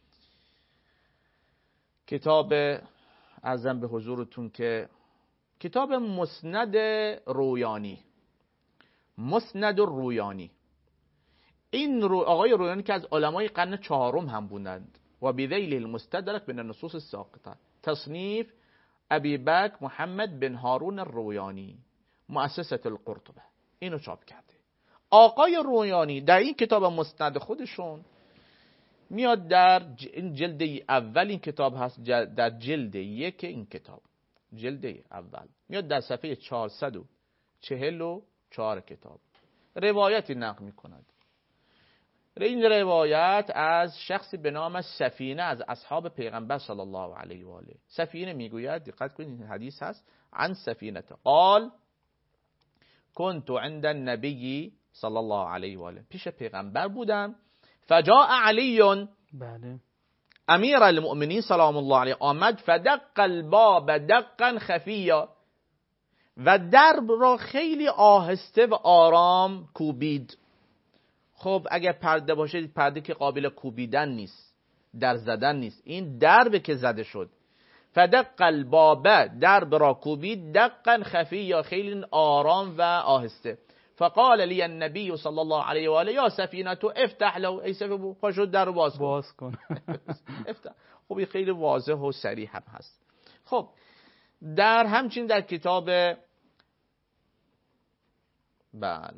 کتاب عرضم به حضورتون که کتاب مسند رویانی، مسند رویانی، این رو آقای رویانی که از علمای قرن چهارم هم بودند، و بذیل المستدرک من النصوص الساقطه، تصنیف ابی بکر محمد بن هارون الرویانی، مؤسسه القرطبه، اینو چاپ کرده. آقای رویانی در این کتاب مسند خودشون میاد در جلد اول این کتاب هست، در جلد یک این کتاب، جلد اول میاد در صفحه چهارصد و چهل و چهار کتاب روایتی نقل میکند. این روایت از شخصی به نام سفینه از اصحاب پیغمبر صلی الله علیه و آله. سفینه میگوید، دقت کنید این حدیث هست، عن سفینه قال كنت عند النبی صلی الله علیه و آله، پیش پیغمبر بودم، فجاء علی، بله، امیر المؤمنین سلام الله علیه آمد، فدق الباب دقا خفیا، و درب را خیلی آهسته و آرام کوبید. خب اگر پرده باشه، پرده که قابل کوبیدن نیست، در زدن نیست، این درب که زده شد. فدق الباب، درب را کوبید، دقا خفیا، خیلی آرام و آهسته. فقال لی النبی صلی الله علیه و آله یا سفینه افتح له، ای سفینه پاشو در باز کن. باز کن. افتح. خب این خیلی واضح و صریح هم هست. خب در همچنین در کتاب بله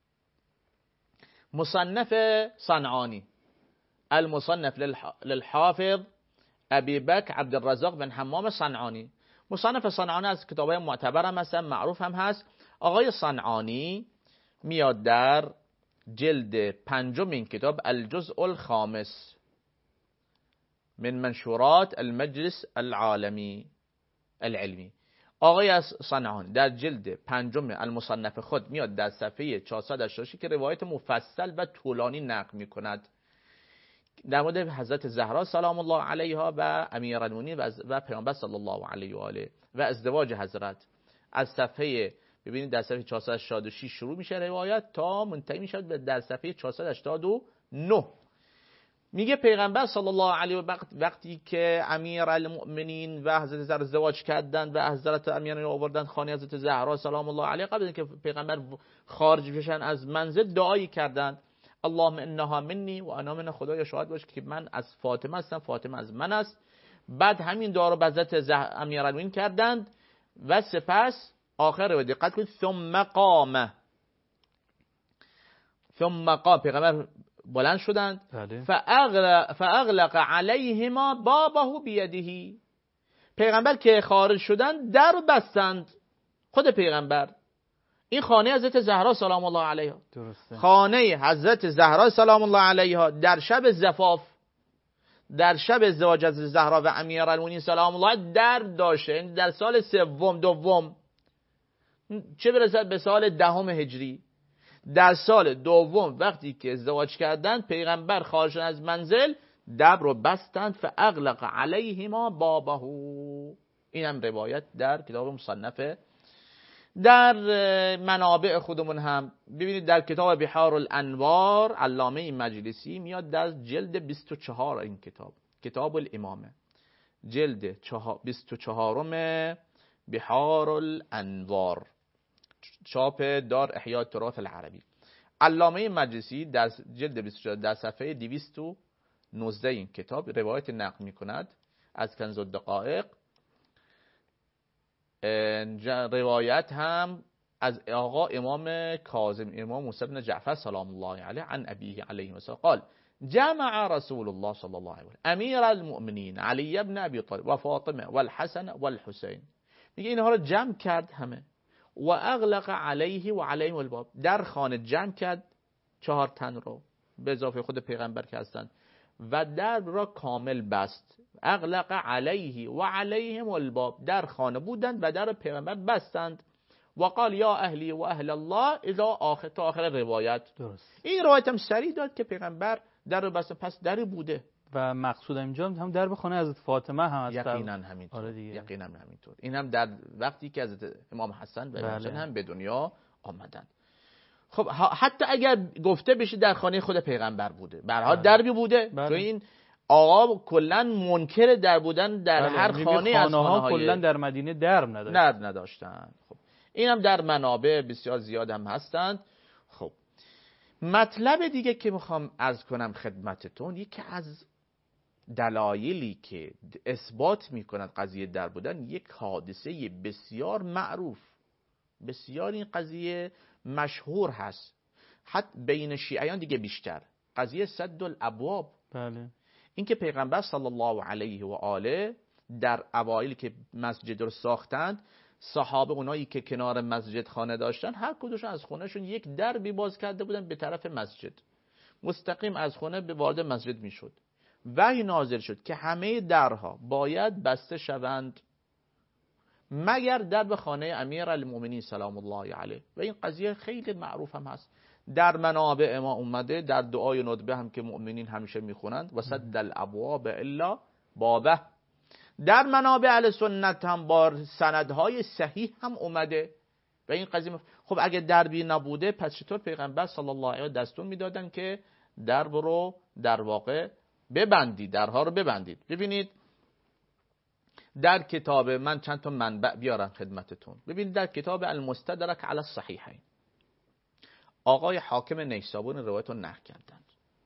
مصنف صنعانی، المصنف للحافظ ابی بکر عبدالرزاق بن حمام صنعانی، مصنف صنعانی از کتابهای معتبر هم هست، معروف هم هست. آقای صنعانی میاد در جلد پنجم این کتاب الجزء الخامس من منشورات المجلس العالمی العلمی، آقای صنعانی در جلد پنجم المصنف خود میاد در صفحه چهارصد و هشتاد و شش که روایت مفصل و طولانی نقل میکند در مورد حضرت زهرا سلام الله علیها و امیرالمومنین و پیامبر صلی الله علیه و آله و ازدواج حضرت. از صفحه ببینید در صفحه چهارصد و هشتاد و شش شروع میشه روایت تا منتهی میشه به در صفحه چهارصد و هشتاد و نه. میگه پیغمبر صلی الله علیه و وقت وقتی که امیرالمؤمنین و حضرت زهرا ازدواج کردند و حضرت امیرالمؤمنین آوردند خانه حضرت زهرا سلام الله علیها، قبل اینکه پیغمبر خارج بشن از منزل دعایی کردند اللهم انها منی و انا من، خدایا شاهد باش که من از فاطمه هستم، فاطمه از من است. بعد همین دعا رو به حضرت امیرالمؤمنین کردند و سپس آخر و دقت کنید ثم قام، ثم قام پیغمبر بلند شدند، فاغلق, فاغلق علیهما بابه بیده، پیغمبر که خارج شدند در بستند، خود پیغمبر. این خانه حضرت زهرا سلام الله علیها. درسته. خانه حضرت زهرا سلام الله علیها در شب زفاف، در شب ازدواج از زهرا و امیرالمومنین سلام الله در داشته، یعنی در سال سوم دوم، چه برسد به سال دهم هجری. در سال دوم وقتی که ازدواج کردند پیغمبر خارج از منزل در رو بستند فاغلق علیهما بابه. این هم روایت در کتاب مصنف. در منابع خودمون هم ببینید در کتاب بحار الانوار علامه مجلسی میاد در جلد بیست و چهار این کتاب، کتاب الامامه، جلد بیست و چهارم بحار الانوار، چاپ دار احیاء التراث العربی. علامه مجلسی در جلد بیست و چهار در صفحه دویست و نوزده این کتاب روایت نقل میکند از کنز الدقائق، روایت هم از آقا امام کاظم امام موسی بن جعفر سلام الله علیه عن ابیه علیه السلام قال جمع رسول الله صلی الله علیه و امیر المؤمنین علی ابن ابی طالب و فاطمه و الحسن و الحسین. میگه اینها رو جمع کرد همه و اغلق علیه و علیهم الباب، در خانه جمع کرد چهار تن رو به اضافه خود پیغمبر که هستند و در را کامل بست. اغلق علیه و علیهم الباب، در خانه بودند و در پیغمبر بستند. و قال یا اهلی و اهل الله اذا آخر تا آخر روایت. درست. این روایت هم سریع داد که پیغمبر در رو بست، پس دری بوده و مقصود اینجا هم در به خانه حضرت فاطمه هم هست. یقینا همینطور. آره دیگه. یقینا همینطور. این هم در وقتی که حضرت امام حسن و حسین هم به دنیا آمدند. خب حتی اگر گفته بشه در خانه خود پیغمبر بوده، به هر حال دربی بوده. بله. تو این آقا کلا منکر در بودن در بله. هر خانه از خانه‌های کلا در مدینه درب نداشتن. درب نداشتن. خب این هم در منابع بسیار زیاد هم هستند. خب مطلب دیگه که میخوام عرض کنم خدمتتون، یکی از دلایلی که اثبات میکند قضیه در بودن یک حادثه بسیار معروف، بسیار این قضیه مشهور هست حتی بین شیعیان دیگه بیشتر، قضیه سد الابواب. بله. این که پیغمبر صلی الله علیه و آله در اوایل که مسجد رو ساختند، صحابه اونایی که کنار مسجد خانه داشتن هر کدومشون از خونهشون یک دربی باز کرده بودن به طرف مسجد، مستقیم از خونه به وارد مسجد میشد. وحی نازل شد که همه درها باید بسته شوند مگر درب خانه امیر المؤمنین سلام الله علیه. و این قضیه خیلی معروف هم هست، در منابع ما اومده، در دعای ندبه هم که مؤمنین همیشه میخونند و سد الابواب الا بابه. در منابع اهل سنت هم با سندهای صحیح هم اومده و این قضیه مف... خب اگه دربی نبوده پس چطور پیغمبر صلی الله علیه و دستور میدادن که درب رو در واقع ببندید، درها رو ببندید. ببینید در کتاب، من چند تا منبع بیارم خدمتتون. ببینید در کتاب المستدرک علی الصحیحین آقای حاکم نیسابور روایت رو نقل کردند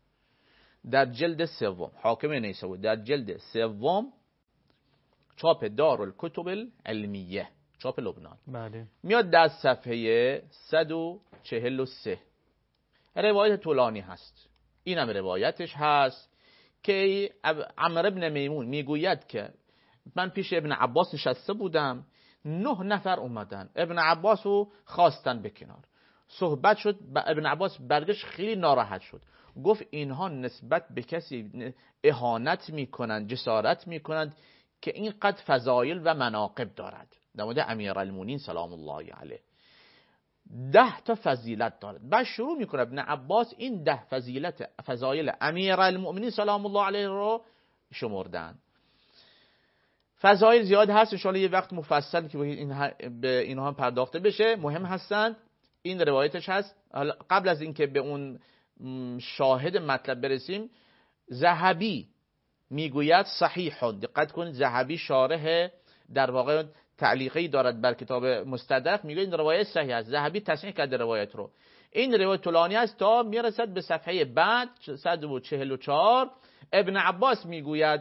در جلد سوم، حاکم نیسابور در جلد سوم چاپ دارالکتب العلمیه، چاپ لبنان. بله. میاد در صفحه صد و چهل و سه روایت طولانی هست. این هم روایتش هست که عمرو بن میمون میگوید که من پیش ابن عباس نشسته بودم، نه نفر اومدن، ابن عباس رو خواستن به کنار، صحبت شد، ابن عباس برگشت خیلی ناراحت شد، گفت اینها نسبت به کسی اهانت میکنند، جسارت میکنند که اینقدر فضایل و مناقب دارد. در مورد امیرالمومنین سلام الله علیه ده تا فضیلت دارد. بعد شروع میکنه ابن عباس این ده فضیلت فضایل امیرالمومنین سلام الله علیه رو شمردن. فضایل زیاد هست، ان شاءالله یه وقت مفصل که به اینها هم پرداخته بشه، مهم هستند. این روایتش هست. قبل از اینکه به اون شاهد مطلب برسیم، ذهبی میگوید صحیح، دقت کنید، ذهبی شارح در واقع تعلیقی دارد بر کتاب مستدرک، میگه این روایت صحیح است. ذهبی تصحیح کرده روایت رو. این روایت طولانی است تا میرسد به صفحه بعد صد و چهل و چهار. ابن عباس میگوید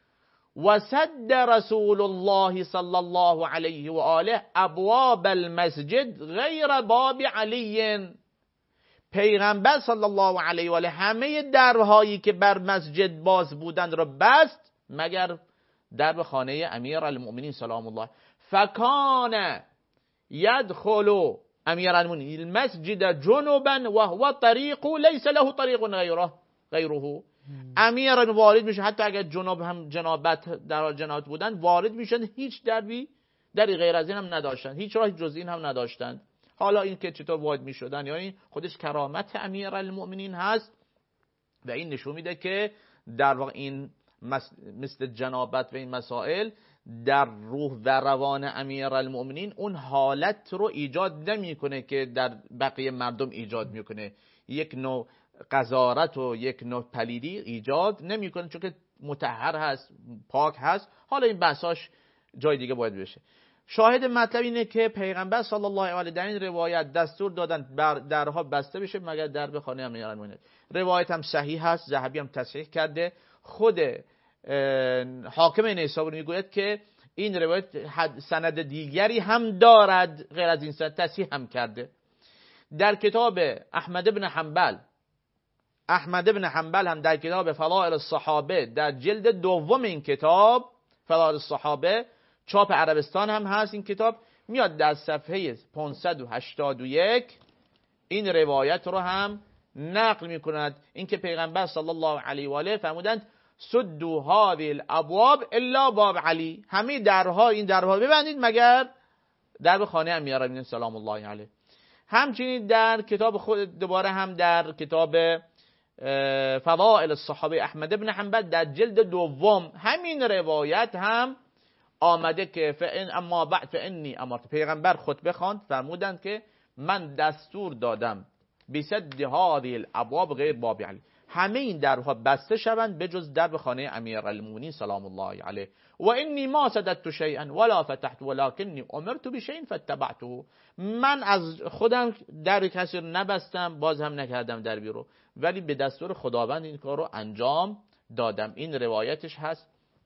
وسد رسول الله صلی الله علیه و آله ابواب المسجد غیر باب علی. پیغمبر صلی الله علیه و آله همه درهایی که بر مسجد باز بودند را بست مگر درب خانه امیر المؤمنین سلام الله. فکان یدخل امیرالمومنین المسجد جنبا و هو طریق لیس له طریق غیره غیره. امیر وارد میشه، حتی اگر جناب هم جنابت در جنابت بودن وارد میشن، هیچ دربی دری غیر از این هم نداشتن، هیچ راه جز این هم نداشتن. حالا این که چطور وارد میشدن، یعنی خودش کرامت امیرالمومنین هست و این نشون میده که در واقع این مثل جنابت و این مسائل در روح و روان امیرالمومنین اون حالت رو ایجاد نمیکنه که در بقیه مردم ایجاد میکنه، یک نوع قذارت و یک نوع پلیدی ایجاد نمیکنه، چون که مطهر هست، پاک هست. حالا این بحثاش جای دیگه باید بشه. شاهد مطلب اینه که پیغمبر صلی الله علیه و آله در این روایت دستور دادن بر درها بسته بشه مگر در به خانه امیرالمومنین. روایت هم صحیح هست، ذهبی هم تصحیح کرده. خود حاکم نیسابوری میگوید که این روایت سند دیگری هم دارد غیر از این سند، تصحیح هم کرده. در کتاب احمد بن حنبل احمد بن حنبل هم در کتاب فضائل الصحابه در جلد دوم این کتاب فضائل الصحابه، چاپ عربستان هم هست این کتاب، میاد در صفحه پانصد و هشتاد و یک این روایت رو هم نقل میکند، اینکه پیغمبر صلی الله علیه و آله فرمودند سدوا هذه الابواب الا باب علی، همه درها این درها ببندید مگر در خانه امیرالمومنین سلام الله علیه. همچنین در کتاب خود دوباره هم در کتاب فضائل الصحابه احمد بن حنبل در جلد دوم همین روایت هم آمده که فإن اما بعد فإنی امرت، پیغمبر خطبه خواند فرمودند که من دستور دادم بسد هذه الابواب غیر باب علی، همه این درها بسته شوند بجز در خانه امیرالمومنین سلام الله علیه. و انی ما سددت شیئا ولا فتحت ولکنی امرت بشیء فاتبعته، من از خودم در کسی رو نبستم باز هم نکردم دربی رو، ولی به دستور خداوند این کار رو انجام دادم. این روایتش هست.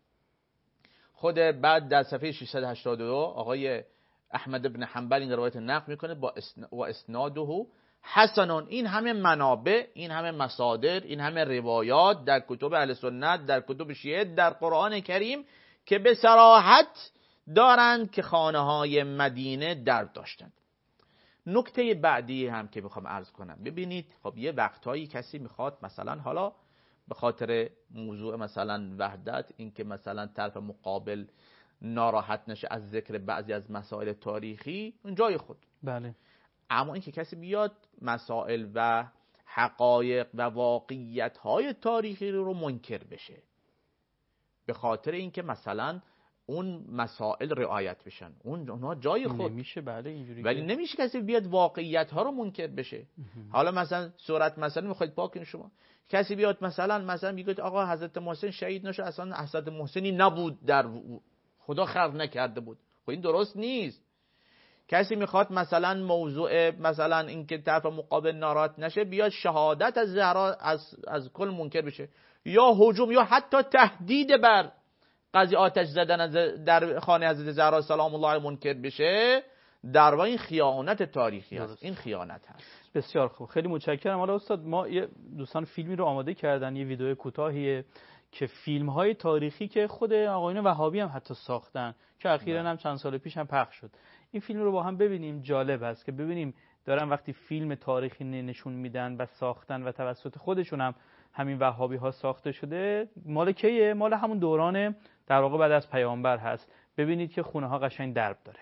خود بعد در صفحه ششصد و هشتاد و دو آقای احمد بن حنبل این روایت نقل میکنه با و اسناده حسنون. این همه منابع، این همه مصادر، این همه روایات در کتب اهل سنت، در کتب شیعه، در قرآن کریم که به صراحت دارند که خانه های مدینه درب داشتند. نکته بعدی هم که میخوام عرض کنم، ببینید خب یه وقتایی کسی میخواد مثلا حالا به خاطر موضوع مثلا وحدت، این که مثلا طرف مقابل ناراحت نشه از ذکر بعضی از مسائل تاریخی، اون جای خود. بله. اما این که کسی بیاد مسائل و حقایق و واقعیت های تاریخی رو منکر بشه به خاطر اینکه مثلا اون مسائل رعایت بشن، اون اونها جای خود نمیشه. بله اینجوری، ولی که... نمیشه کسی بیاد واقعیت ها رو منکر بشه. حالا مثلا صورت مثلا میخواید پاکین شما، کسی بیاد مثلا مثلا میگه آقا حضرت محسن شهید نشه، اصلا حضرت محسنی نبود، در خدا خلق نکرده بود، خب این درست نیست. کسی میخواد مثلا موضوع مثلا اینکه طرف مقابل ناراحت نشه بیاد شهادت از زهرا از از کل منکر بشه، یا هجوم یا حتی تهدید بر قضیه آتش زدن در خانه حضرت زهرا سلام الله علیها منکر بشه، در واقع این خیانت تاریخی هست. این خیانت هست. بسیار خوب، خیلی متشکرم. حالا استاد ما یه دوستان فیلمی رو آماده کردن، یه ویدیو کوتاهیه که فیلم های تاریخی که خود آقایون وهابی هم حتی ساختن که اخیراً هم چند سال پیش هم پخش شد. این فیلم رو با هم ببینیم، جالب است که ببینیم دارن وقتی فیلم تاریخی نشون میدن و ساختن و توسط خودشون هم همین وهابی ها ساخته شده، مال کیه؟ مال همون دوران در واقع بعد از پیامبر هست. ببینید که خونه ها قشنگ درب داره.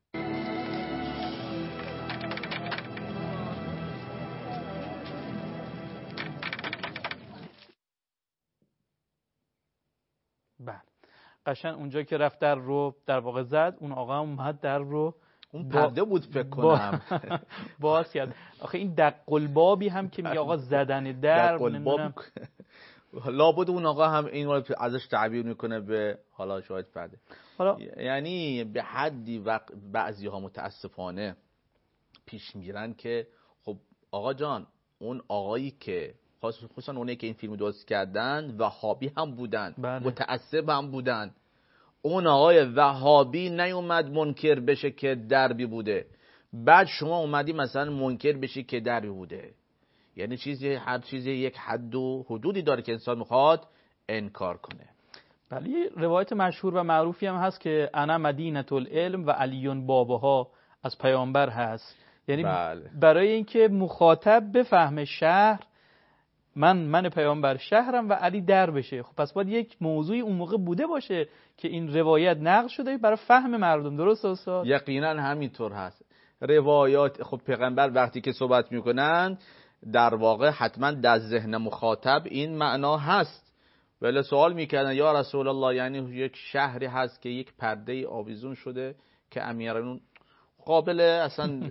بله قشنگ اونجا که رفت در رو در واقع زد، اون آقا هم اومد در رو اون پرده بود فکر کنم باز کرد. آخه این دق البابی هم که میگه آقا زدن در نمیدونم، لابد اون آقا هم این رو ازش تعبیر میکنه به حالا شاید پرده. حالا یعنی به حدی وقت بعضی ها متاسفانه پیش میگیرن که خب آقا جان اون آقایی که خصوصا اونایی که این فیلم درست کردن وهابی هم بودن، بله. متعصب هم بودن. اون آقای وهابی نیومد منکر بشه که دربی بوده، بعد شما اومدی مثلا منکر بشی که دربی بوده. یعنی چیزی هر چیزی یک حد و حدودی داره که انسان میخواد انکار کنه. بله روایت مشهور و معروفی هم هست که انا مدینه العلم و علیون بابها از پیامبر هست یعنی بله. برای اینکه مخاطب بفهمه شهر من من پیامبر شهرم و علی در بشه، خب پس باید یک موضوعی اون موقع بوده باشه که این روایت نقل شده برای فهم مردم. درست استاد؟ یقینا همینطور هست. روایات خب پیغمبر وقتی که صحبت میکنن در واقع حتما در ذهن مخاطب این معنا هست. ولی سوال میکردن یا رسول الله یعنی یک شهری هست که یک پرده آویزون شده که امیران قابل اصلا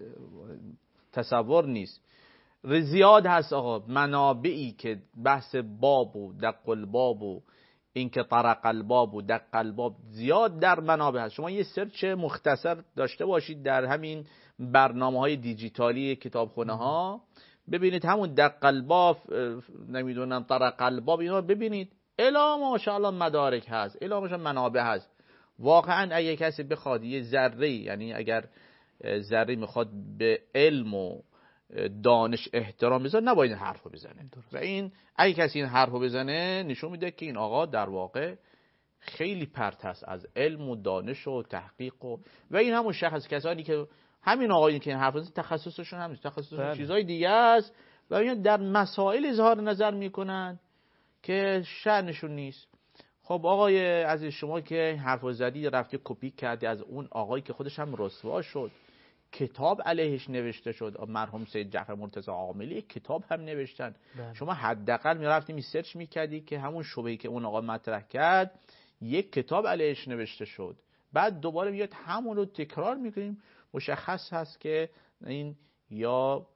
تصور نیست. زیاد هست آقا منابعی که بحث باب و دق الباب و این که طرق الباب و دق الباب زیاد در منابع هست. شما یه سرچ مختصر داشته باشید در همین برنامه های دیجیتالی کتابخونه ها، ببینید همون دق الباب نمیدونم طرق الباب اینا ببینید، الا ماشاءالله مدارک هست، الا ماشاءالله منابع هست. واقعا اگه کسی بخواد یه ذره، یعنی اگر ذره میخواد به علم و دانش احترام بذاره نباید این حرفو بزنه. درست. و این اگه کسی این حرفو بزنه نشون میده که این آقا در واقع خیلی پرت هست از علم و دانش و تحقیق و و این همون شخص کسانی که همین آقایون که این حرفو زدن تخصصشون هم نیست، تخصصشون بله. چیزای دیگه است و این در مسائل اظهار نظر میکنن که شأنشون نیست. خب آقای عزیز شما که این حرفو زدی رفتی کپی کردی از اون آقایی که خودش هم رسوا شد، کتاب علیهش نوشته شد، مرحوم سید جعفر مرتضی عاملی کتاب هم نوشتن. بله. شما حداقل میرفتی میسرچ میکردی که همون شبهه‌ای که اون آقا مطرح کرد یک کتاب علیهش نوشته شد، بعد دوباره میاد همون رو تکرار میکنیم. مشخص هست که این یا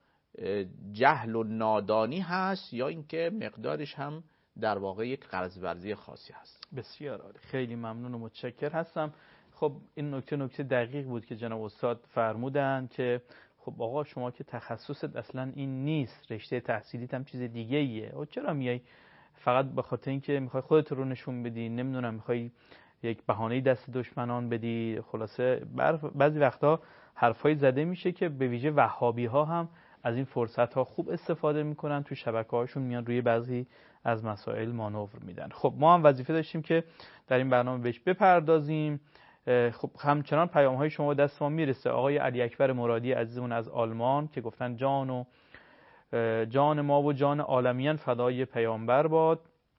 جهل و نادانی هست یا اینکه مقدارش هم در واقع یک غرض ورزی خاصی هست. بسیار عالی، خیلی ممنون و متشکر هستم. خب این نکته نکته دقیق بود که جناب استاد فرمودن که خب آقا شما که تخصصت اصلا این نیست، رشته تحصیلیت هم چیز دیگه ایه، و چرا میای فقط به خاطر اینکه میخوای خودت رو نشون بدی، نمیدونم میخوای یک بهانه دست دشمنان بدی. خلاصه بعضی وقتا حرفای زده میشه که به ویژه وهابی ها هم از این فرصت ها خوب استفاده میکنن، تو شبکه هاشون میان روی بعضی از مسائل مانور میدن. خب ما هم وظیفه داشتیم که در این برنامه بهش بپردازیم. خب همچنان پیام های شما دست ما میرسه. آقای علی اکبر مرادی عزیزمون از آلمان که گفتن جان و جان ما و جان عالمیان فدای پیامبر باد.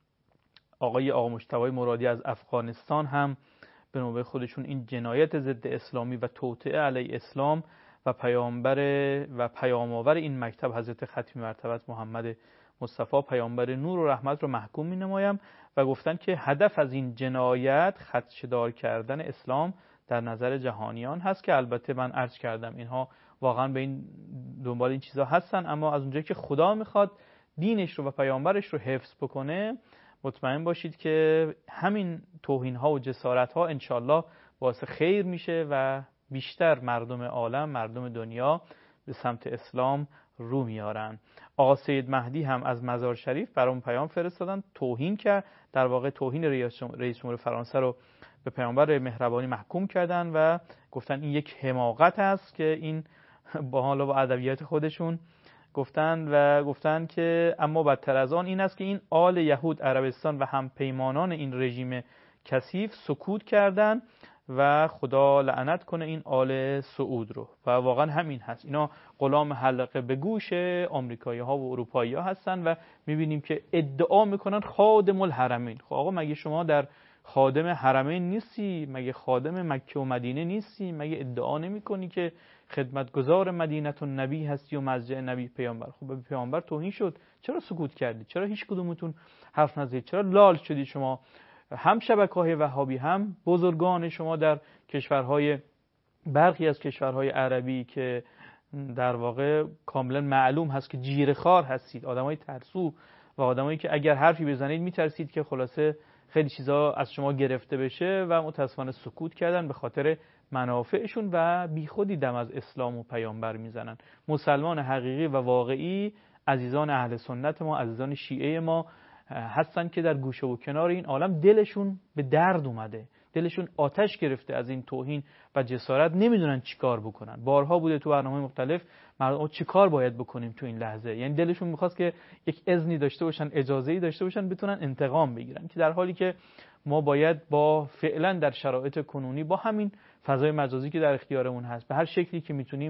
آقای آقا مجتبی مرادی از افغانستان هم به نوبه خودشون این جنایت ضد اسلامی و توطئه علیه اسلام و پیامبر و پیام‌آور این مکتب حضرت ختمی مرتبت محمد مصطفی پیامبر نور و رحمت رو محکوم می‌نمایم و گفتن که هدف از این جنایت خدشه‌دار کردن اسلام در نظر جهانیان هست، که البته من عرض کردم اینها واقعا به این دنبال این چیزا هستن، اما از اونجایی که خدا میخواد دینش رو و پیامبرش رو حفظ بکنه مطمئن باشید که همین توهین‌ها و جسارت‌ها انشالله باعث خیر میشه و بیشتر مردم عالم، مردم دنیا به سمت اسلام رو میارن. آقا سید مهدی هم از مزار شریف برام پیام فرستادن، توهین کرد، در واقع توهین رئیس جمهور فرانسه رو به پیامبر مهربانی محکوم کردن و گفتن این یک حماقت است که این با حالا با ادبیات خودشون گفتن و گفتن که اما بدتر از آن این است که این آل یهود عربستان و هم پیمانان این رژیم کثیف سکوت کردن و خدا لعنت کنه این آل سعود رو. و واقعا همین هست، اینا غلام حلقه به گوش آمریکایی ها و اروپایی ها هستن و میبینیم که ادعا میکنن خادم الحرمین. خب آقا مگه شما در خادم حرمین نیستی؟ مگه خادم مکه و مدینه نیستی؟ مگه ادعا نمی کنی که خدمتگزار مدینه النبی هستی و مسجد نبی پیامبر؟ خب به پیامبر توهین شد، چرا سکوت کردید؟ چرا هیچ کدومتون حرف نزدید؟ چرا لال شدید شما؟ هم شبکه‌های وهابی هم بزرگان شما در کشورهای برخی از کشورهای عربی که در واقع کاملا معلوم هست که جیره‌خوار هستید، آدمای ترسو و آدمایی که اگر حرفی بزنید میترسید که خلاصه خیلی چیزا از شما گرفته بشه و متاسفانه سکوت کردن به خاطر منافعشون و بیخودی دم از اسلام و پیامبر میزنن. مسلمان حقیقی و واقعی عزیزان اهل سنت ما، عزیزان شیعه ما هستن که در گوشه و کنار این عالم دلشون به درد اومده، دلشون آتش گرفته از این توهین و جسارت، نمیدونن چیکار بکنن. بارها بوده تو برنامه مختلف مردم چیکار باید بکنیم تو این لحظه، یعنی دلشون میخواست که یک اذنی داشته باشن، اجازه‌ای داشته باشن بتونن انتقام بگیرن، که در حالی که ما باید با فعلا در شرایط کنونی با همین فضای مجازی که در اختیارمون هست به هر شکلی که میتونیم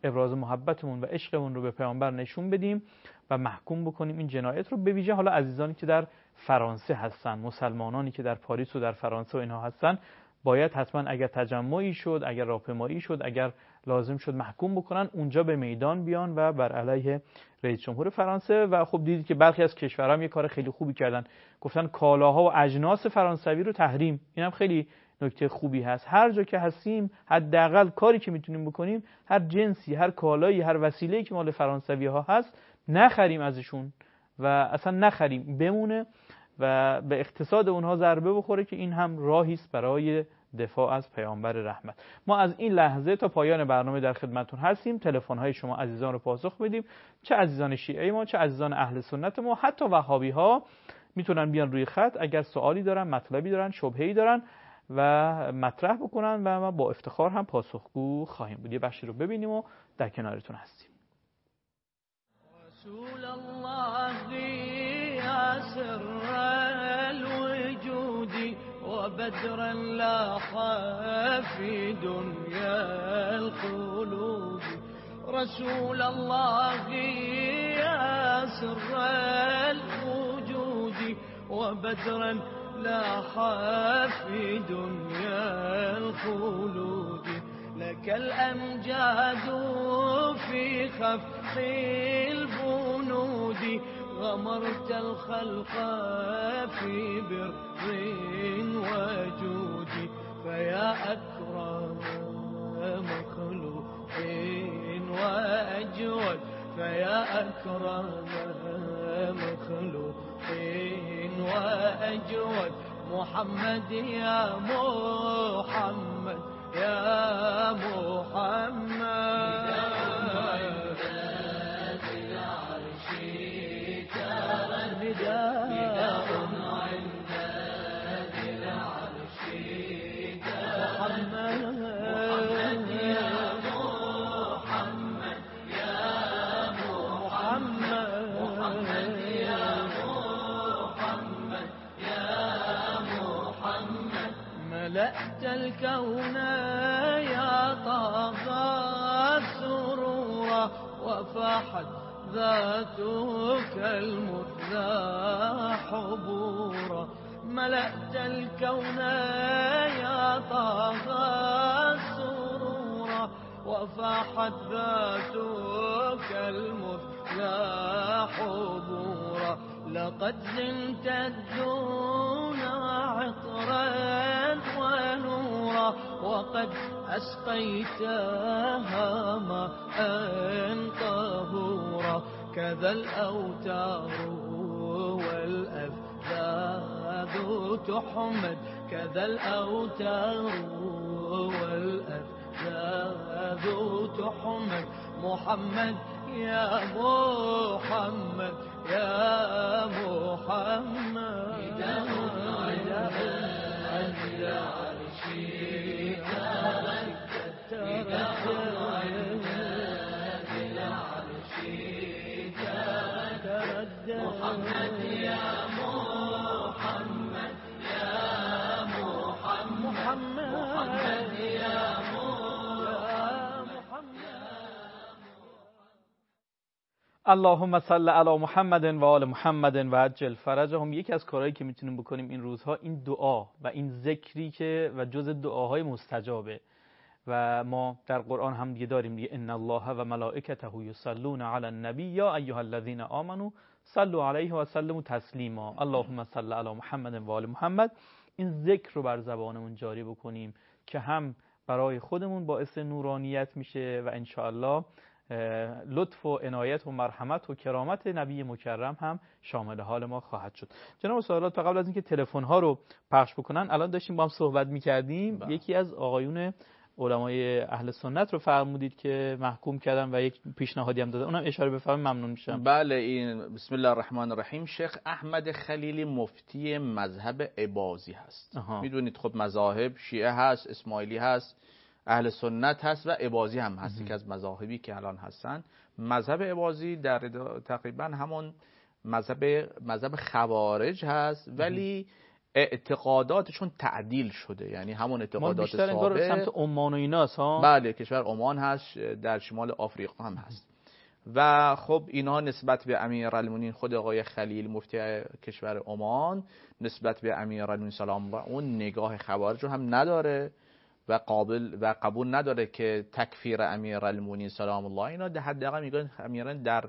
ابراز محبتمون و عشقمون رو به پیامبر نشون بدیم و محکوم بکنیم این جنایت رو. به ویژه حالا عزیزانی که در فرانسه هستن، مسلمانانی که در پاریس و در فرانسه و اینها هستن، باید حتما اگر تجمعی شد، اگر راهپیمایی شد، اگر لازم شد محکوم بکنن، اونجا به میدان بیان و بر علیه رئیس جمهور فرانسه. و خب دیدید که برخی از کشورها هم یه کار خیلی خوبی کردن، گفتن کالاها و اجناس فرانسوی رو تحریم. اینم خیلی نکته خوبی هست. هر جا که هستیم حداقل کاری که میتونیم بکنیم، هر جنسی، هر کالایی، هر وسیله‌ای که مال فرانسوی ها هست نخریم ازشون و اصلا نخریم، بمونه و به اقتصاد اونها ضربه بخوره، که این هم راهی است برای دفاع از پیامبر رحمت. ما از این لحظه تا پایان برنامه در خدمتتون هستیم. تلفن‌های شما عزیزان رو پاسخ بدیم، چه عزیزان شیعه ما، چه عزیزان اهل سنت ما، حتی وهابی ها میتونن بیان روی خط اگر سوالی دارن، مطلبی دارن، شبهه‌ای دارن و مطرح بکنن و ما با افتخار هم پاسخگو خواهیم بود. یه بخشی رو ببینیم و در کنارتون هستیم. رسول الله يا سر الوجود وبدرا لاح في دنيا الخلود. رسول الله يا سر الوجود وبدرا لاح في دنيا الخلود. لك الأمجاد في خفق البنود غمرت الخلق في بر وجود. فيا أكرم مخلوق وأجود، فيا أكرم مخلوق وأجود. محمد يا محمد يا محمد ملأت الكون يا طغى سرورا وفاحت ذاتك المثنى حبورا. ملأت الكون يا طغى سرورا وفاحت ذاتك المثنى حبورا. لقد زنت الدنيا عطرا ونورا وقد أسقيتها ماء طهورا. كذا الأوتار والأفذاذ تحمد، كذا الأوتار والأفذاذ تحمد. محمد يا محمد يا محمد نداء عند عرشك نداء عند عرشك محمد يا محمد يا محمد محمد يا اللهم صل علی محمد و آل محمد و عجل فرجهم. یکی از کارهایی که میتونیم بکنیم این روزها این دعا و این ذکری که و جز دعاهای مستجابه و ما در قرآن هم دیگه داریم دیگه، ان الله و ملائکته یصلون علی النبی یا ایها الذین آمنوا صلوا علیه و سلموا تسلیما. اللهم صل علی محمد و آل محمد. این ذکر رو بر زبانمون جاری بکنیم که هم برای خودمون باعث نورانیت میشه و ان شاء الله لطف و عنایت و مرحمت و کرامت نبی مکرم هم شامل حال ما خواهد شد. جناب سوالات، قبل از اینکه تلفن ها رو پخش بکنن، الان داشتیم با هم صحبت می‌کردیم. یکی از آقایون علمای اهل سنت رو فرمودید که محکوم کردن و یک پیشنهادی هم دادن، اونم اشاره بفرمایید ممنون میشم. بله، این بسم الله الرحمن الرحیم شیخ احمد خلیلی مفتی مذهب اباضی هست. میدونید خب مذاهب شیعه هست، اسماعیلی هست، اهل سنت هست و اباضی هم هست که از مذاهبی که الان هستن. مذهب اباضی در تقریبا همون مذهب مذهب خوارج هست، ولی اعتقاداتشون تعدیل شده، یعنی همون اعتقادات بیشتر انگار سمت عمان و ایناست ها. بله کشور عمان هست، در شمال آفریقا هم هست و خب اینا نسبت به امیرالمومنین خود آقای خلیل مفتی کشور عمان نسبت به امیرالمومنین سلام الله اون نگاه خوارج رو هم نداره و قابل و قبول نداره که تکفیر امیرالمومنین سلام الله، اینا در حداقل میگن امیرالمومنین در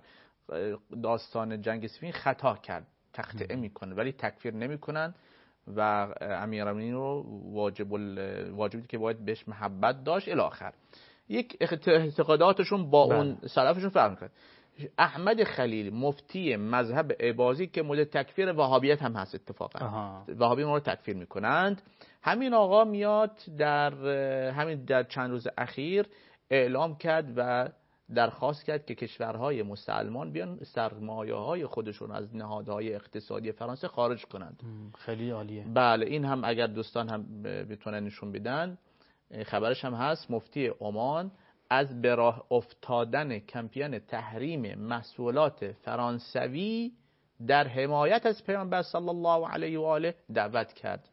داستان جنگ صفین خطا کرد، تخطئه میکنه ولی تکفیر نمیکنن و امیرالمومنین رو واجب واجبی که باید بهش محبت داشت الی آخر. یک اعتقاداتشون با بله. اون سلفشون فرق میکنه. احمد خلیل مفتی مذهب اباضی که مورد تکفیر وهابیت هم هست اتفاقا، وهابی ما رو تکفیر میکنند. همین آقا میاد در همین در چند روز اخیر اعلام کرد و درخواست کرد که کشورهای مسلمان بیان سرمایه‌های خودشون از نهادهای اقتصادی فرانسه خارج کنند. خیلی عالیه. بله این هم اگر دوستان هم بتونن نشون بدن، خبرش هم هست. مفتی عمان از به راه افتادن کمپین تحریم محصولات فرانسوی در حمایت از پیامبر صلی الله علیه و آله دعوت کرد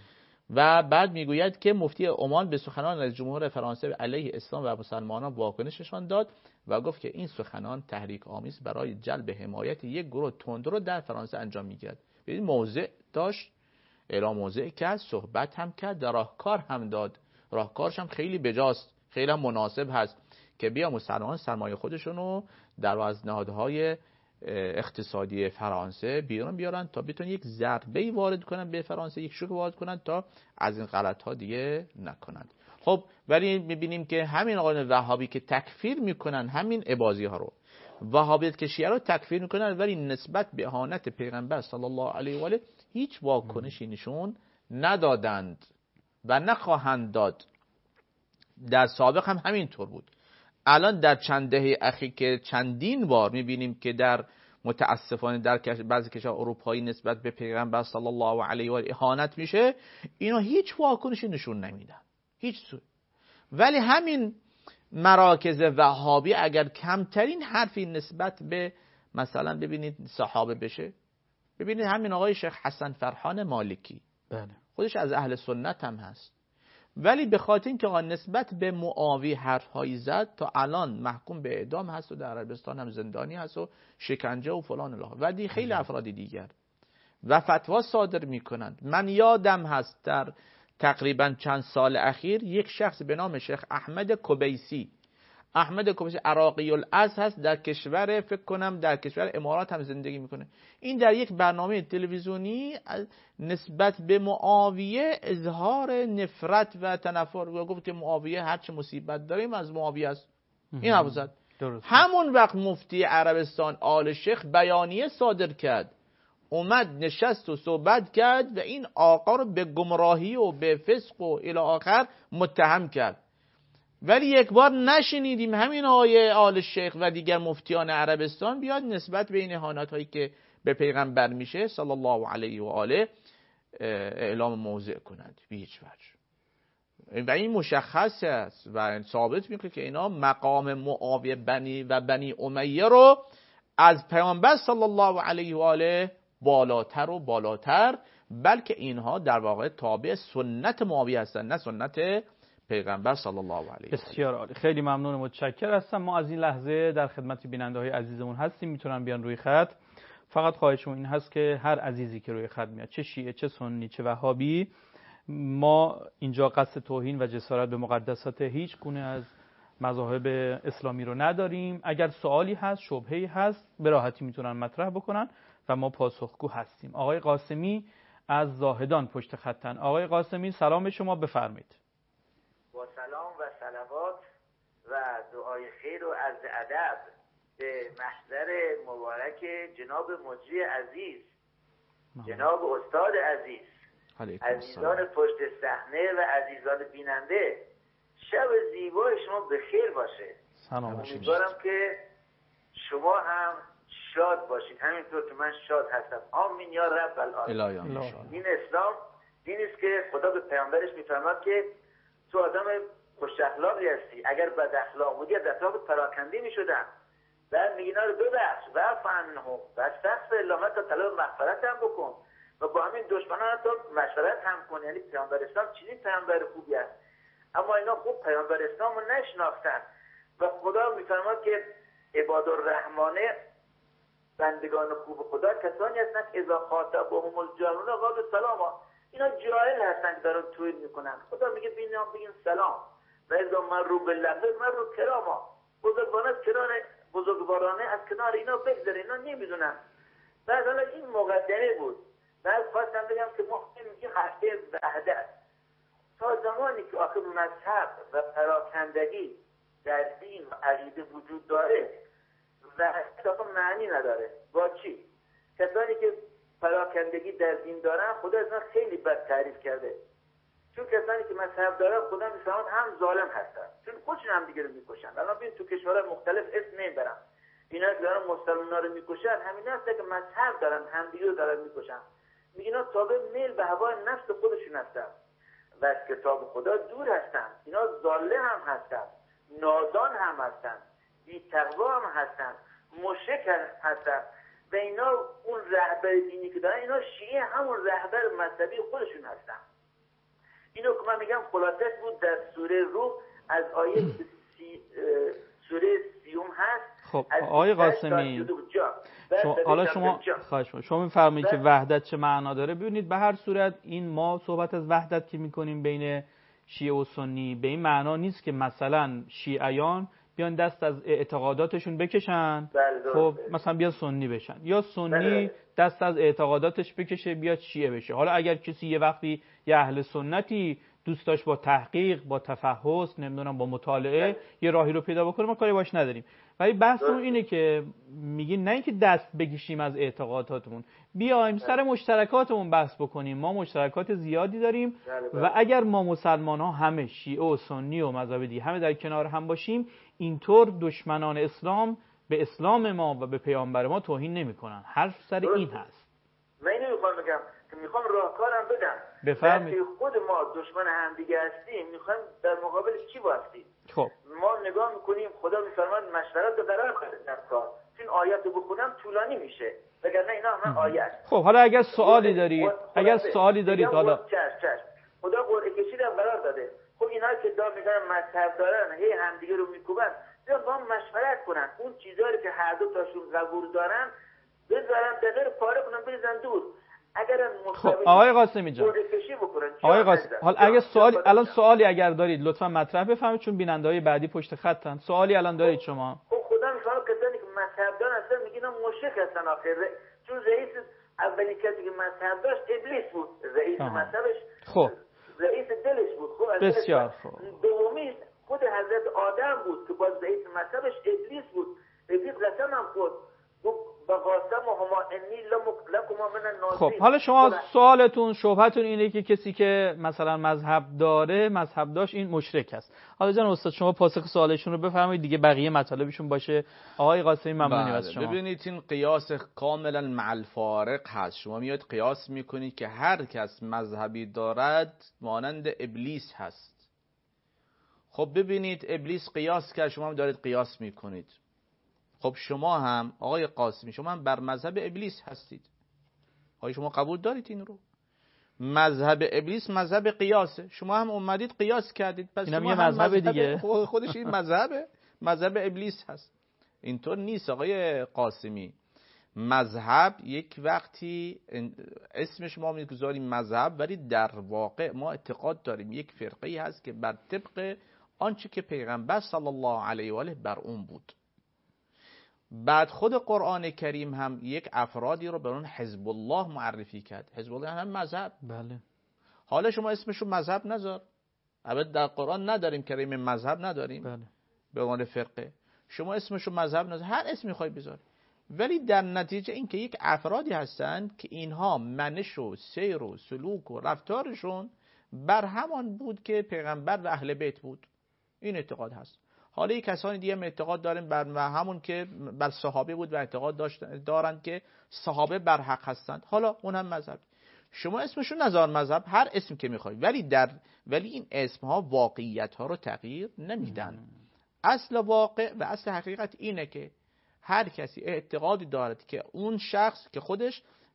و بعد میگوید که مفتی عمان به سخنان رئیس جمهور فرانسه علیه اسلام و مسلمانان واکنششان داد و گفت که این سخنان تحریک آمیز برای جلب حمایت یک گروه تندرو در فرانسه انجام میگیرد. ببین موضع داشت، اعلام موضع کرد، صحبت هم کرد، راهکار هم داد. راهکارش هم خیلی بجاست، خیلی هم مناسب هست که بیا مسلمان سرمایه خودشونو در از نهادهای اقتصادی فرانسه بیرون بیارن تا بتونن یک ضربه‌ای وارد کنن به فرانسه، یک شوک وارد کنن تا از این غلط‌ها دیگه نکنند. خب ولی می‌بینیم که همین آقایان وهابی که تکفیر میکنن همین اباضی‌ها رو، وهابیت که شیعه رو تکفیر میکنن ولی نسبت به اهانت پیغمبر صلی الله علیه و آله هیچ واکنشی نشون ندادند و نخواهند داد. در سابق هم همینطور بود. الان در چند دهه اخیر که چندین بار میبینیم که در متاسفانه در بعضی کشورهای اروپایی نسبت به پیغمبر صلی الله علیه و آله اهانت میشه، اینا هیچ واکنشی نشون نمیدن، هیچ سو. ولی همین مراکز وهابی اگر کمترین حرفی نسبت به مثلا ببینید صحابه بشه، ببینید همین آقای شیخ حسن فرحان مالکی بله خودش از اهل سنت هم هست، ولی به خاطر اینکه آقا نسبت به معاویه حرفهایی زد تا الان محکوم به اعدام هست و در عربستان هم زندانی هست و شکنجه و فلان الله و دی خیلی افرادی دیگر و فتوا صادر میکنند. من یادم هست در تقریبا چند سال اخیر یک شخص به نام شیخ احمد کبیسی، احمد کبیسی عراقی الاصل هست، در کشور فکر کنم در کشور امارات هم زندگی میکنه. این در یک برنامه تلویزیونی نسبت به معاویه اظهار نفرت و تنفر و گفت که معاویه هر چه مصیبت داریم از معاویه است. این حرف زد. همون وقت مفتی عربستان آل شیخ بیانیه صادر کرد، اومد نشست و صحبت کرد و این آقا رو به گمراهی و به فسق و الی آخر متهم کرد. ولی یک بار نشنیدیم همین آیه آل شیخ و دیگر مفتیان عربستان بیاد نسبت به این اهانت هایی که به پیغمبر میشه صلی الله علیه و آله اعلام موضع کنند به هیچ وجه. و این مشخص است و ثابت میکنه که اینا مقام معاویه بنی و بنی امیه رو از پیغمبر صلی الله علیه و آله بالاتر و بالاتر، بلکه اینها در واقع تابع سنت معاویه هستند نه سنت پیغمبر صلی الله علیه و آله. بسیار عالی، خیلی ممنون، متشکر هستم. ما از این لحظه در خدمت بیننده های عزیزمون هستیم، میتونن بیان روی خط. فقط خواهشمون این هست که هر عزیزی که روی خط میاد، چه شیعه چه سنی چه وهابی، ما اینجا قصد توهین و جسارت به مقدسات هیچ گونه از مذاهب اسلامی رو نداریم. اگر سوالی هست، شبهه‌ای هست، به راحتی میتونن مطرح بکنن و ما پاسخگو هستیم. آقای قاسمی از زاهدان پشت خطن. آقای قاسمی سلام شما، بفرمایید. با سلام و صلوات و دعای خیر و عرض ادب به محضر مبارک جناب مجری عزیز، جناب استاد عزیز، عزیزان پشت صحنه و عزیزان بیننده، شب زیبای شما به خیر باشه. امیدوارم که شما هم شاد باشید همینطور که من شاد هستم. آمین یا رب العالمین. این اسلام دینی است که خدا به پیامبرش میفرماد که تو آدم خوش اخلاقی هستی، اگر بد اخلاق بودی از اخلاق پراکنده میشدن. بعد میگه اینا رو ببخش و عفو عنهم و استغفر الله تا طلب مغفرت هم بکن. و با همین دشمنان حتی مشورت هم کنه. یعنی پیامبر اسلام چیزی پیامبر خوبی است، اما اینا خوب پیامبر اسلام رو نشناختن و خدا میفرماد که عباد الرحمانه، بندگان خوب خدا، کسانی هستند که اذا خاطبهم الجاهلون قالوا سلاما. اینا جاهل هستن که دارن توهین میکنن. خدا میگه بینا بگین سلام. و اذا مروا باللغو مروا کراما. بزرگواران کنار بزرگوارانه از کنار اینا بگذره، اینا نمیدونن. بعد حالا این مقدمه بود. بعد خواستم بگم که ما میگیم هفته وحدت، تا زمانی که آخر مذهب و پراکندگی در دین و عقیده وجود داره وحدت معنی نداره. با چی؟ کسانی که پراکندگی در دین دارن خدا از خیلی بد تعریف کرده. چون کسانی که مذهب دارن خدا میفرماد هم ظالم هستن، چون خودشون هم دیگه رو میکشن. الان ببین تو کشورهای مختلف اسم نمیبرم، اینا که دارن مسلمان‌ها رو میکشن همین هست که مذهب دارن هم دیگه رو دارن میکشن. میگن تابع میل به هوای نفس خودشون هستن و از کتاب خدا دور هستن. اینا ضاله هم هستن، نادان هم هستن، بی تقوا هم هستن، مشرک هستن. و اینا اون رهبر دینی که دارن اینا شیعه همون رهبر مذهبی خودشون هستن. اینو که من میگم خلاصش بود در سوره روح از آیه سی سوره سیوم هست. خب آقای قاسمی شما حالا شما خواهش می‌کنم شما می‌فرمایید که وحدت چه معنا داره. ببینید به هر صورت این ما صحبت از وحدت که می‌کنیم بین شیعه و سنی به این معنا نیست که مثلا شیعیان بیان دست از اعتقاداتشون بکشن خب مثلا بیان سنی بشن، یا سنی دست از اعتقاداتش بکشه بیاد شیعه بشه. حالا اگر کسی یه وقتی یه اهل سنتی دوست داشت با تحقیق، با تفحص، نمیدونم با مطالعه یه راهی رو پیدا بکنه ما کاری باش نداریم. ولی بحثمون اینه که میگیم نه اینکه دست بکشیم از اعتقاداتمون، بیایم سر مشترکاتمون بحث بکنیم. ما مشترکات زیادی داریم و اگر ما مسلمان ها همه شیعه و سنی و مذهب دیگه همه در کنار هم باشیم، اینطور دشمنان اسلام به اسلام ما و به پیامبر ما توهین نمیکنن. حرف سر این هست. من اینو میخوام بگم که میخوام راهکارم بدم. بفرمایید. خود ما دشمن هم دیگه هستیم، میخوایم در مقابل چی وایسیم؟ خب ما نگاه میکنیم خدا میفرماد مشورت رو قرار بده در کار. این آیات رو بخونم طولانی میشه، وگرنه اینا همه آیات. خب حالا اگر سوالی دارید اگر سوالی دارید حالا چش چش خدا قرعه کشی رو قرار داده. خب اینا که دار میگن مذهب دارن هی همدیگه رو میکوبن، بیان با هم مشورت کنن. اون چیزایی که هر دو تاشون قبول دارن بذارن دغیر پاره کنن بریزن دور. اگر خب آقای قاسمی جان آقای قاسمی حالا اگه سوالی الان سوالی اگر دارید لطفا مطرح بفرمایید، چون بیننده‌های بعدی پشت خطن. سوالی الان دارید شما؟ خب خدا میخواد کسانی که مذهب دارن اصلا میگن مشرک هستن آخر، چون رئیس اولی کسی که مذهب داشت ابلیس بود. رئیس مذهبش خب رئیس دلش بود. خب بسیار خوب. دومی خود حضرت آدم بود که باز رئیس مذهبش ابلیس بود. ابلیس قسم هم خورد خب حالا شما سوالتون شبهتون اینه که کسی که مثلا مذهب داره مذهب داشت این مشرک است. حالا جان استاد شما پاسخ سوالشون رو بفرمایید دیگه بقیه مطالبشون باشه. آقای قاسمی ممنونیم از شما. ببینید این قیاس کاملا مع الفارق هست. شما میاد قیاس میکنید که هر کس مذهبی دارد مانند ابلیس هست. خب ببینید ابلیس قیاس کرد، شما هم دارید قیاس میکنید. خب شما هم آقای قاسمی شما هم بر مذهب ابلیس هستید. آیا شما قبول دارید این رو؟ مذهب ابلیس مذهب قیاسه، شما هم اومدید قیاس کردید، پس شما هم مذهب, مذهب دیگه خودش این مذهبه، مذهب ابلیس هست. اینطور نیست آقای قاسمی. مذهب یک وقتی اسمش ما میگذاریم مذهب، ولی در واقع ما اعتقاد داریم یک فرقه هست که بر طبق آنچه که پیغمبر صلی الله علیه و آله بر اون بود. بعد خود قرآن کریم هم یک افرادی رو به اون حزب الله معرفی کرد. حزب الله هم مذهب. بله. حالا شما اسمشو مذهب نذار. البته در قرآن نداریم کریم مذهب نداریم. بله. به عنوان فرقه. شما اسمشو مذهب نذار. هر اسمی خواهی بذار. ولی در نتیجه این که یک افرادی هستند که اینها منش و سیر و سلوک و رفتارشون بر همان بود که پیغمبر و اهل بیت بود. این اعتقاد هست. حالا یک کسانی دیگه اعتقاد دارن بر همون که بر صحابه بود و اعتقاد دارند که صحابه بر حق هستند. حالا اون هم مذهب. شما اسمشو نذار مذهب، هر اسم که میخوای، ولی در ولی این اسم ها واقعیت ها رو تغییر نمیدن. اصل واقع و اصل حقیقت اینه که هر کسی اعتقادی دارد که اون شخص که خودش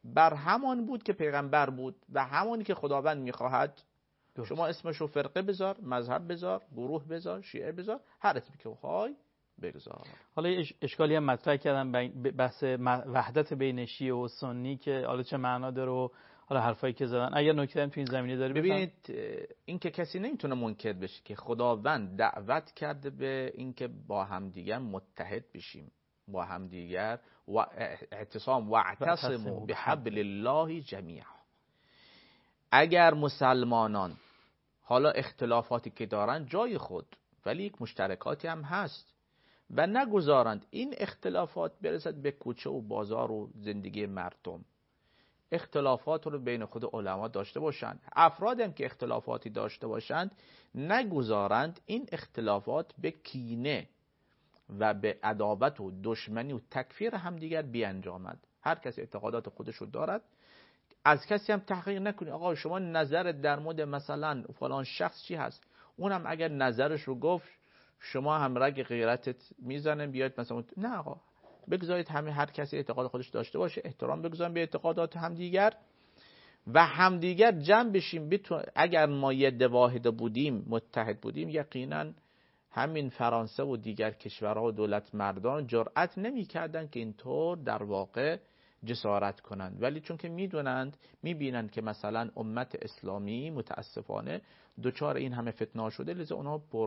بر همان بود که پیغمبر بود و همانی که خداوند میخواهد. شما اسمشو فرقه بذار، مذهب بذار، گروه بذار، شیعه بذار، هر اسمی که بخوای بگذار. حالا یه اشکالی هم مطرح کردم بحث وحدت بین شیعه و سنی که حالا چه معنا داره و حالا حرفایی که زدن. اگر نکته هم تو این زمینه داری ببینید، این که کسی نمیتونه منکر بشه که خداوند دعوت کرده به اینکه با همدیگر متحد بشیم، با همدیگر و اعتصام و اعتصموا بحبل الله جمیعا. اگر مسلمانان حالا اختلافاتی که دارن جای خود، ولی یک مشترکاتی هم هست و نگذارند این اختلافات برسد به کوچه و بازار و زندگی مردم. اختلافات رو بین خود علما داشته باشند. افرادی هم که اختلافاتی داشته باشند نگذارند این اختلافات به کینه و به عداوت و دشمنی و تکفیر همدیگر بیانجامد. هر کسی اعتقادات خودش رو دارد. از کسی هم تحقیق نکنی آقا شما نظرت در مورد مثلا فلان شخص چی هست، اونم اگر نظرش رو گفت شما هم رگ غیرتت میزنه بیاید مثلا. نه آقا، بگذارید همه هر کسی اعتقاد خودش داشته باشه، احترام بگذاریم به اعتقادات همدیگر و همدیگر جمع بشیم. اگر ما یه واحد بودیم، متحد بودیم، یقینا همین فرانسه و دیگر کشورها و دولت مردان جرأت نمی‌کردند که اینطور در واقع جسارت کنند، ولی چون که میدونند، میبینند که مثلا امت اسلامی متاسفانه دوچار این همه فتنه شده، لذا اونها پر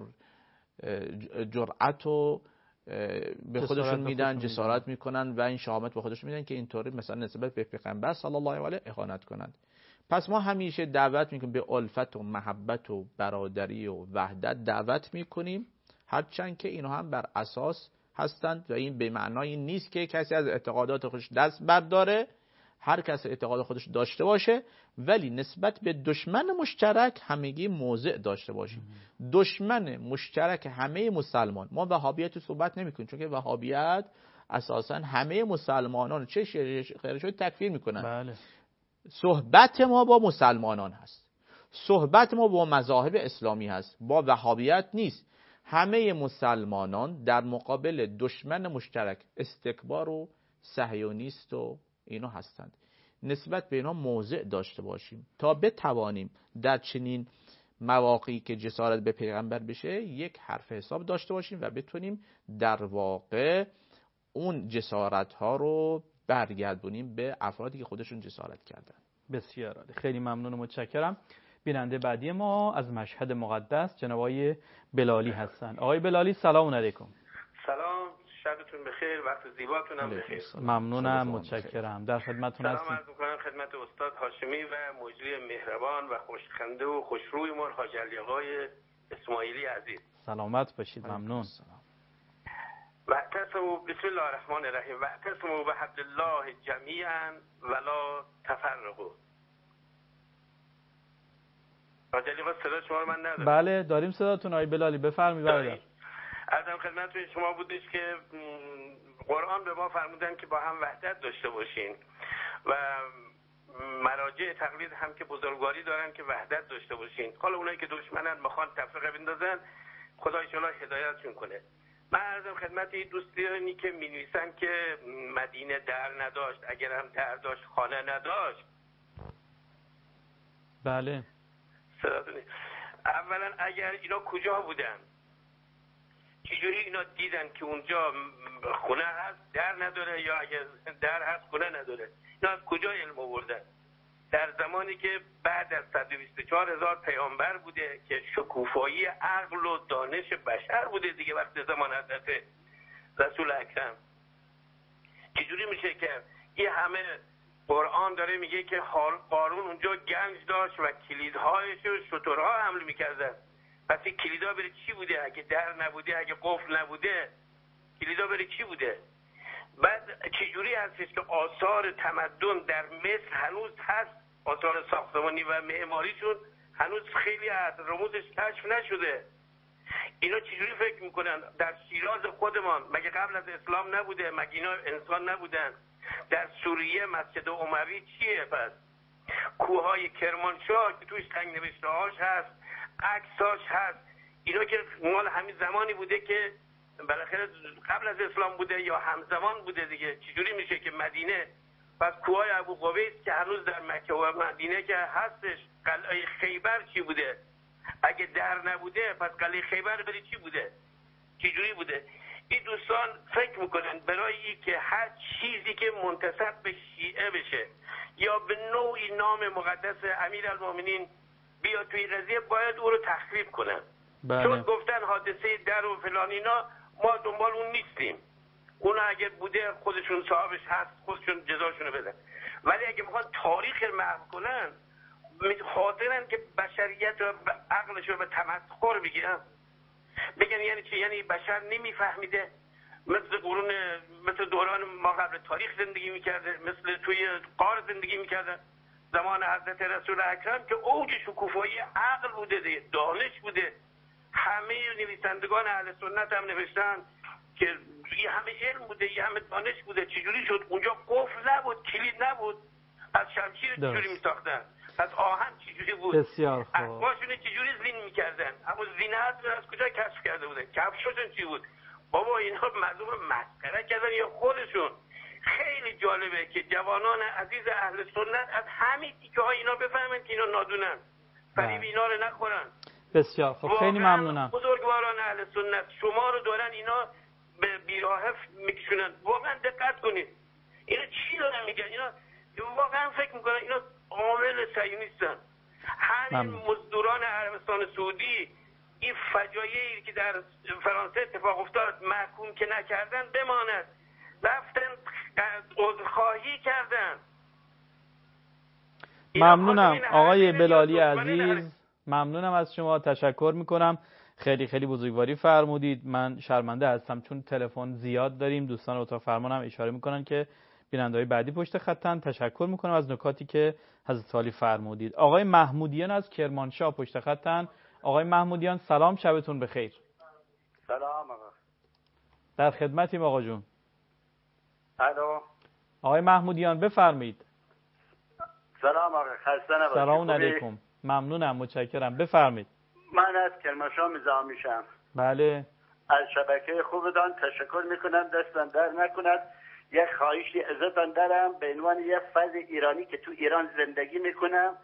جرأت و به خودشون میدن، جسارت میکنن و این شهامت به خودشون میدن که اینطوری مثلا نسبت به پیغمبر صلی الله علیه و اهانت کنند. پس ما همیشه دعوت میکنیم به الفت و محبت و برادری و وحدت دعوت میکنیم، هرچند که اینها هم بر اساس هستند و این به معنای نیست که کسی از اعتقادات خودش دست برداره. هر کس اعتقاد خودش داشته باشه، ولی نسبت به دشمن مشترک همگی موضع داشته باشیم. دشمن مشترک همه مسلمان، ما وهابیت رو صحبت نمی کنیم، چون که وهابیت اساسا همه مسلمانان چه خیرشون تکفیر میکنن. بله. صحبت ما با مسلمانان هست، صحبت ما با مذاهب اسلامی هست، با وهابیت نیست. همه مسلمانان در مقابل دشمن مشترک استکبار و صهیونیست و اینا هستند. نسبت به اینا موضع داشته باشیم تا بتوانیم در چنین مواقعی که جسارت به پیغمبر بشه یک حرف حساب داشته باشیم و بتونیم در واقع اون جسارت ها رو برگردونیم به افرادی که خودشون جسارت کردن. بسیار عالی، خیلی ممنون و متشکرم. بیننده بعدی ما از مشهد مقدس جناب آقای بلالی هستن. آقای بلالی سلام علیکم. سلام، شبتون بخیر، وقت زیباتون هم بخیر. ممنونم، متشکرم. در خدمتتون هستیم. سلام عرض می‌کنم خدمت استاد هاشمی و مجری مهربان و خوشخنده و خوشرویمون حاج علی آقای اسماعیلی عزیز. سلامت باشید. ممنون. واعتصموا بسم الله الرحمن الرحیم واعتصموا بحبل الله جمیعا ولا تفرقوا. حاج علی آقا صدا شما رو من ندارم. بله داریم صداتون آقای بلالی، بفرمایید. برادر عرضم خدمتتون شما بودش که قرآن به ما فرمودن که با هم وحدت داشته باشین و مراجع تقلید هم که بزرگواری دارن که وحدت داشته باشین. حالا اونایی که دشمنن میخوان تفرقه بندازن، خدا ان شاءالله هدایتشون کنه. من عرضم خدمت این دوستانی که می‌نویسن که مدینه در نداشت، اگر هم در داشت خانه نداشت. بله. اولا اگر اینا کجا بودن؟ چجوری اینا دیدن که اونجا خونه هست در نداره، یا اگر در هست خونه نداره؟ اینا از کجا علم آوردن؟ در زمانی که بعد از صد و بیست و چهار هزار پیامبر بوده که شکوفایی عقل و دانش بشر بوده دیگه، وقت زمان حضرت رسول اکرم. چجوری میشه که این همه قرآن داره میگه که قارون اونجا گنج داشت و کلیدهایش و شترها حمل میکردن؟ پس این کلیدا بره چی بوده؟ اگه در نبوده، اگه قفل نبوده، کلیدا بره چی بوده؟ بعد چجوری هستش که آثار تمدن در مصر هنوز هست، آثار ساختمانی و معماریشون هنوز خیلی از رموزش کشف نشده؟ اینا چجوری فکر میکنن؟ در شیراز خودمان مگه قبل از اسلام نبوده؟ مگه اینا انسان نبودن؟ در سوریه مسجد اموی چیه؟ پس کوههای کرمانشاه که توش تنگ نوشته هاش هست، عکساش هست، اینا که مال همین زمانی بوده که بالاخره قبل از اسلام بوده یا همزمان بوده دیگه. چجوری میشه که مدینه پس کوههای ابو قبیس که هنوز در مکه و مدینه که هستش، قلعه خیبر چی بوده؟ اگه در نبوده پس قلعه خیبر بری چی بوده؟ چجوری بوده؟ این دوستان فکر میکنن برای که هر چیزی که منتسب به شیعه بشه یا به نوعی نام مقدس امیرالمومنین بیا توی قضیه باید او رو تخریب کنن. بله. چون گفتن حادثه در و فلان اینا، ما دنبال اون نیستیم. اونا اگه بوده خودشون صاحبش هست، خودشون جزاشونو بدن. ولی اگه میخوان تاریخ محو کنن، حاضرن که بشریت رو عقلش رو به تمسخر بگیرن. بگن یعنی چی؟ یعنی بشر نمیفهمیده، مثل قرون مثل دوران ما قبل تاریخ زندگی میکرده، مثل توی غار زندگی میکرده زمان حضرت رسول اکرم که اوج شکوفایی عقل بوده، دانش بوده. همه نویسندگان اهل سنت هم نوشتن که یه همه علم بوده، یه همه دانش بوده. چجوری شد اونجا قفل نبود، کلید نبود، از شمشیر چجوری میساختن، از آهن چجوری بود، بسیار خوب، اسباشون چجوری زین میکردن، اما زینه از کجا کشف کرده بودن، کفشاشون چی بود؟ بابا اینا مردم مسخره کردن یا خودشون؟ خیلی جالبه که جوانان عزیز اهل سنت از همین تیکه های اینا بفهمن که اینا نادونن، فریب اینا رو نخورن. بسیار خب، خیلی ممنونم. بزرگواران اهل سنت شما رو دارن اینا به بیراهه میکشونن. واقعا دقت کنید اینا چی دارن میگن؟ اینا واقعا فکر میکنن اینا عامل صهیونیستن. همین مزدوران عربستان سعودی این فجایعی که در فرانسه اتفاق افتاد محکوم که نکردن بماند، رفتن عذرخواهی کردن. ممنونم آقای بلالی عزیز، ممنونم از شما، تشکر میکنم، خیلی خیلی بزرگواری فرمودید. من شرمنده هستم چون تلفن زیاد داریم، دوستان اتاق فرمانم اشاره میکنن که بیننده‌های بعدی پشت خطن. تشکر میکنم از نکاتی که حضرت عالی فرمودید. آقای محمودیان از کرمانشاه پشت خطن. آقای محمودیان سلام، شبتون بخیر. سلام آقا. در خدمتیم آقا جون. الو. آقای محمودیان بفرمایید. سلام آقا، خسته نباشید. سلام علیکم. ممنونم، متشکرم، بفرمایید. من از کرمانشاه میزام میشم. بله. از شبکه خوبتان تشکر میکنم، دستان در نکند. یک خواهشی ازتان دارم به عنوان یک فرد ایرانی که تو ایران زندگی میکنم.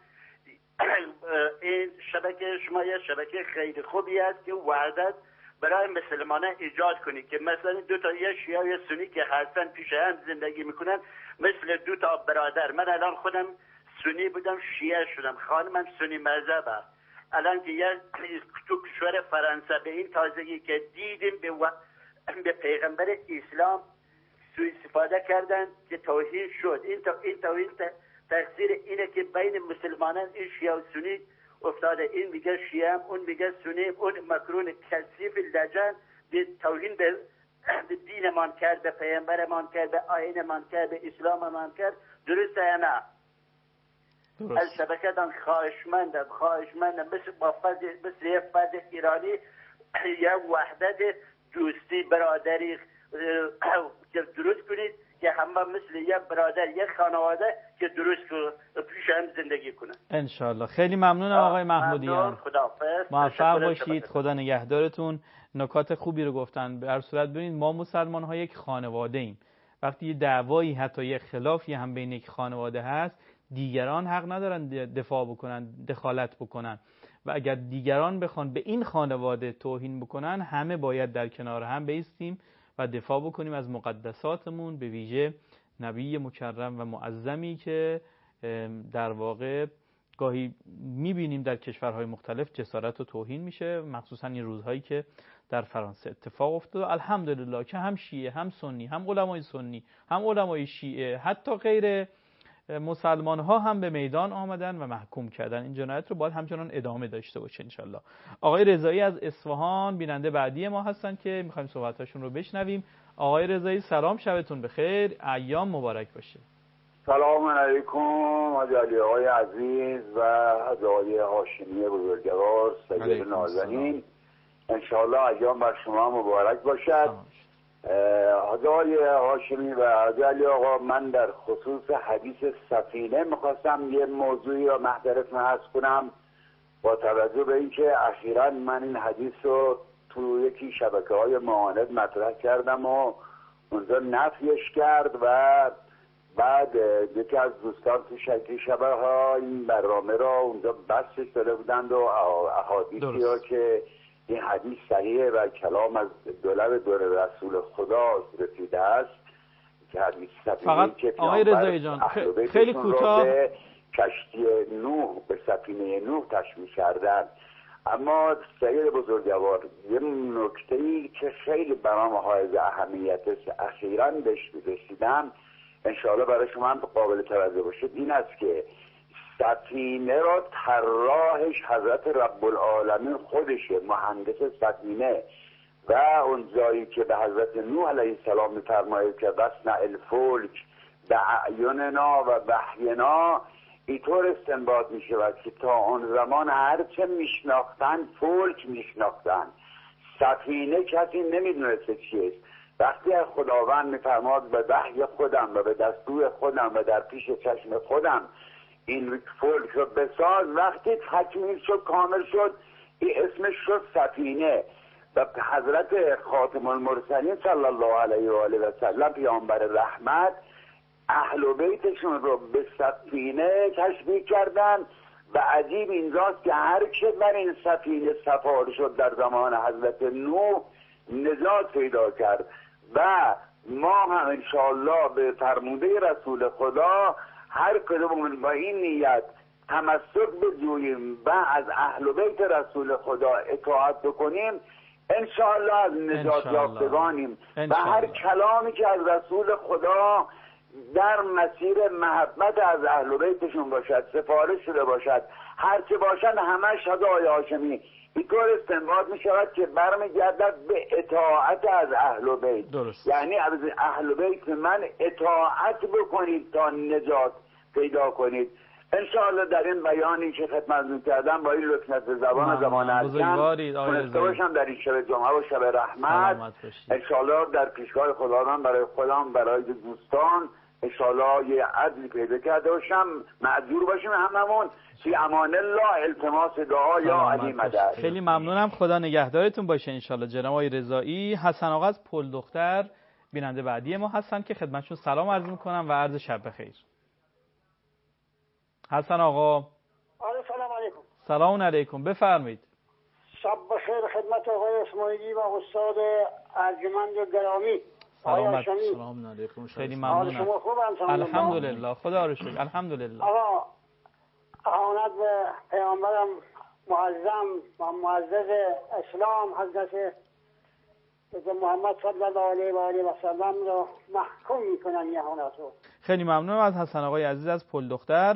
این شبکه شما یک شبکه خیلی خوبی است که وحدت برای مسلمانان ایجاد کنید که مثلا دو تا یه شیعه و یه سنی که هستن پیش هم زندگی میکنن مثل دو تا برادر. من الان خودم سنی بودم شیعه شدم، خانمم سنی مذهبه. الان که یک تو کشور فرانسه به این تازگی که دیدیم به, و... به پیغمبر اسلام سوء استفاده کردن که توهین شد. این تا... این توهین تقصیر اینه که بین مسلمانان این شیعه و سنی افتاده. این میگه شیعه، اون میگه سنی، اون مکرون کثیف لجن به توهین به دینمان کرد، به پیغمبرمان کرد، به آیینمان کرد، به اسلاممان کرد. درسته یا نه؟ از شبکه‌تان خواهشمندم خواهشمندم مثل با فرد مثل یک فرد ایرانی یک وحدت دوستی برادری که درست کنید که همه مثل یک برادر یک خانواده که درست پیش هم زندگی کنن انشالله. خیلی ممنونم آقای محمودیان، موفق باشید، خدا نگهدارتون. نکات خوبی رو گفتن. به هر صورت ببینید ما مسلمان ها یک خانواده ایم. وقتی یه دعوایی حتی یک خلافی هم بین یک خانواده هست، دیگران حق ندارن دفاع بکنن، دخالت بکنن، و اگر دیگران بخوان به این خانواده توهین بکنن، همه باید در کنار هم بایستیم و دفاع بکنیم از مقدساتمون، به ویژه نبی مکرم و معظمی که در واقع گاهی میبینیم در کشورهای مختلف جسارت و توهین میشه، مخصوصا این روزهایی که در فرانسه اتفاق افتاد. الحمدلله که هم شیعه هم سنی، هم علمای سنی هم علمای شیعه، حتی غیر مسلمان ها هم به میدان آمدن و محکوم کردن. این جنایت رو باید همچنان ادامه داشته باشه انشالله. آقای رضایی از اصفهان بیننده بعدی ما هستن که میخوایم صحبتاشون رو بشنویم. آقای رضایی سلام، شبتون بخیر، ایام مبارک باشه. سلام علیکم حاج علی آقای عزیز و حاج آقای هاشمی بزرگوار، سید نازنین. انشالله ایام بر شما مبارک باشد. حاج آقای هاشمی و حاج علی آقا، من در خصوص حدیث سفینه میخواستم یه موضوعی را محضرتون عرض کنم، با توجه به اینکه اخیراً من این حدیث رو تو یکی شبکه های معاند مطرح کردم و اونجا نفیش کرد و بعد یکی از دوستان تو شکی شبه ها این برنامه را اونجا بحثش داده بودند و احادیثی ها که این حدیث صحیحه و کلام از دولب دور رسول خدا رسیده است که حدیث فقط که آقای رضایی جان خیلی کوتاه کشتی نوح به سفینه نوح تشبیه کردن. اما سید بزرگوار یه نکته‌ای که خیلی برام حائز اهمیت است اخیراً بهش رسیدم انشاءالله برای شما هم قابل توجه باشه، این است که سفینه را طراحش حضرت رب العالمین خودشه، مهندس سفینه. و اون جایی که به حضرت نوح علیه السلام می‌فرماید که وصنع الفلک باعیننا و بحینا، اینطور استنباط می شود که تا آن زمان هرچه میشناختن فلک میشناختن، سفینه کسی نمیدونسته چیست. وقتی از خداوند میفرماد به وحی خودم و به دستور خودم و در پیش چشم خودم این فلک رو بساز، وقتی تکمیل شد کامل شد این اسمش شد سفینه. و حضرت خاتم المرسلین صلی الله علیه و آله و سلم پیامبر رحمت اهل و بیتشون رو به سفینه تشبیه کردن. و عجیب اینجاست که هر که بر این سفینه سوار شد در زمان حضرت نوح نجات پیدا کرد. و ما هم انشاءالله به فرموده رسول خدا هر کدومون با این نیت تمسک بجوییم و از اهل و بیت رسول خدا اطاعت بکنیم انشاءالله از نجات یافتگانیم. و هر کلامی که از رسول خدا در مسیر محبت از اهل بیتشون باشد، سفارش شده باشد، هرچه باشد همش هدای هاشمی، اینطور استنباط می شود که برمیگردد به اطاعت از اهل بیت. درست. یعنی از اهل بیت من اطاعت بکنید تا نجات پیدا کنید. انشاءالله در این بیانی که خدمتتون کردم با این لطفت زبان زمان ازم تونسته باشم در این شب جمعه و شب رحمت انشاءالله در پیشگاه خداوند برای خودم برای دوستان انشاءالله یه عدلی پیدا کرده باشم، معذور باشیم هممون. فی امان الله، التماس دعا یا علی مدد. خیلی ممنونم، خدا نگهدارتون باشه انشاءالله. جناب آقای رضایی حسن آقا از پل دختر بیننده بعدی ما هستن که خدمتشون سلام عرض میکنم و عرض شب بخیر. حسن آقا. آره سلام علیکم. سلام علیکم، بفرمایید. شب بخیر خدمت آقای اسماعیلی و استاد ارجمند و گرامی. سلام سلام علیکم. خیلی ممنونم. شما خوبم؟ الحمدلله، خدا رو شکر، الحمدلله. آقا اهانت به پیامبرم معظم و معزز اسلام حضرت محمد صلی الله علیه و آله و سلم رو محکوم میکنن این اهانت رو. خیلی ممنونم از حسن آقای عزیز از پل دختر.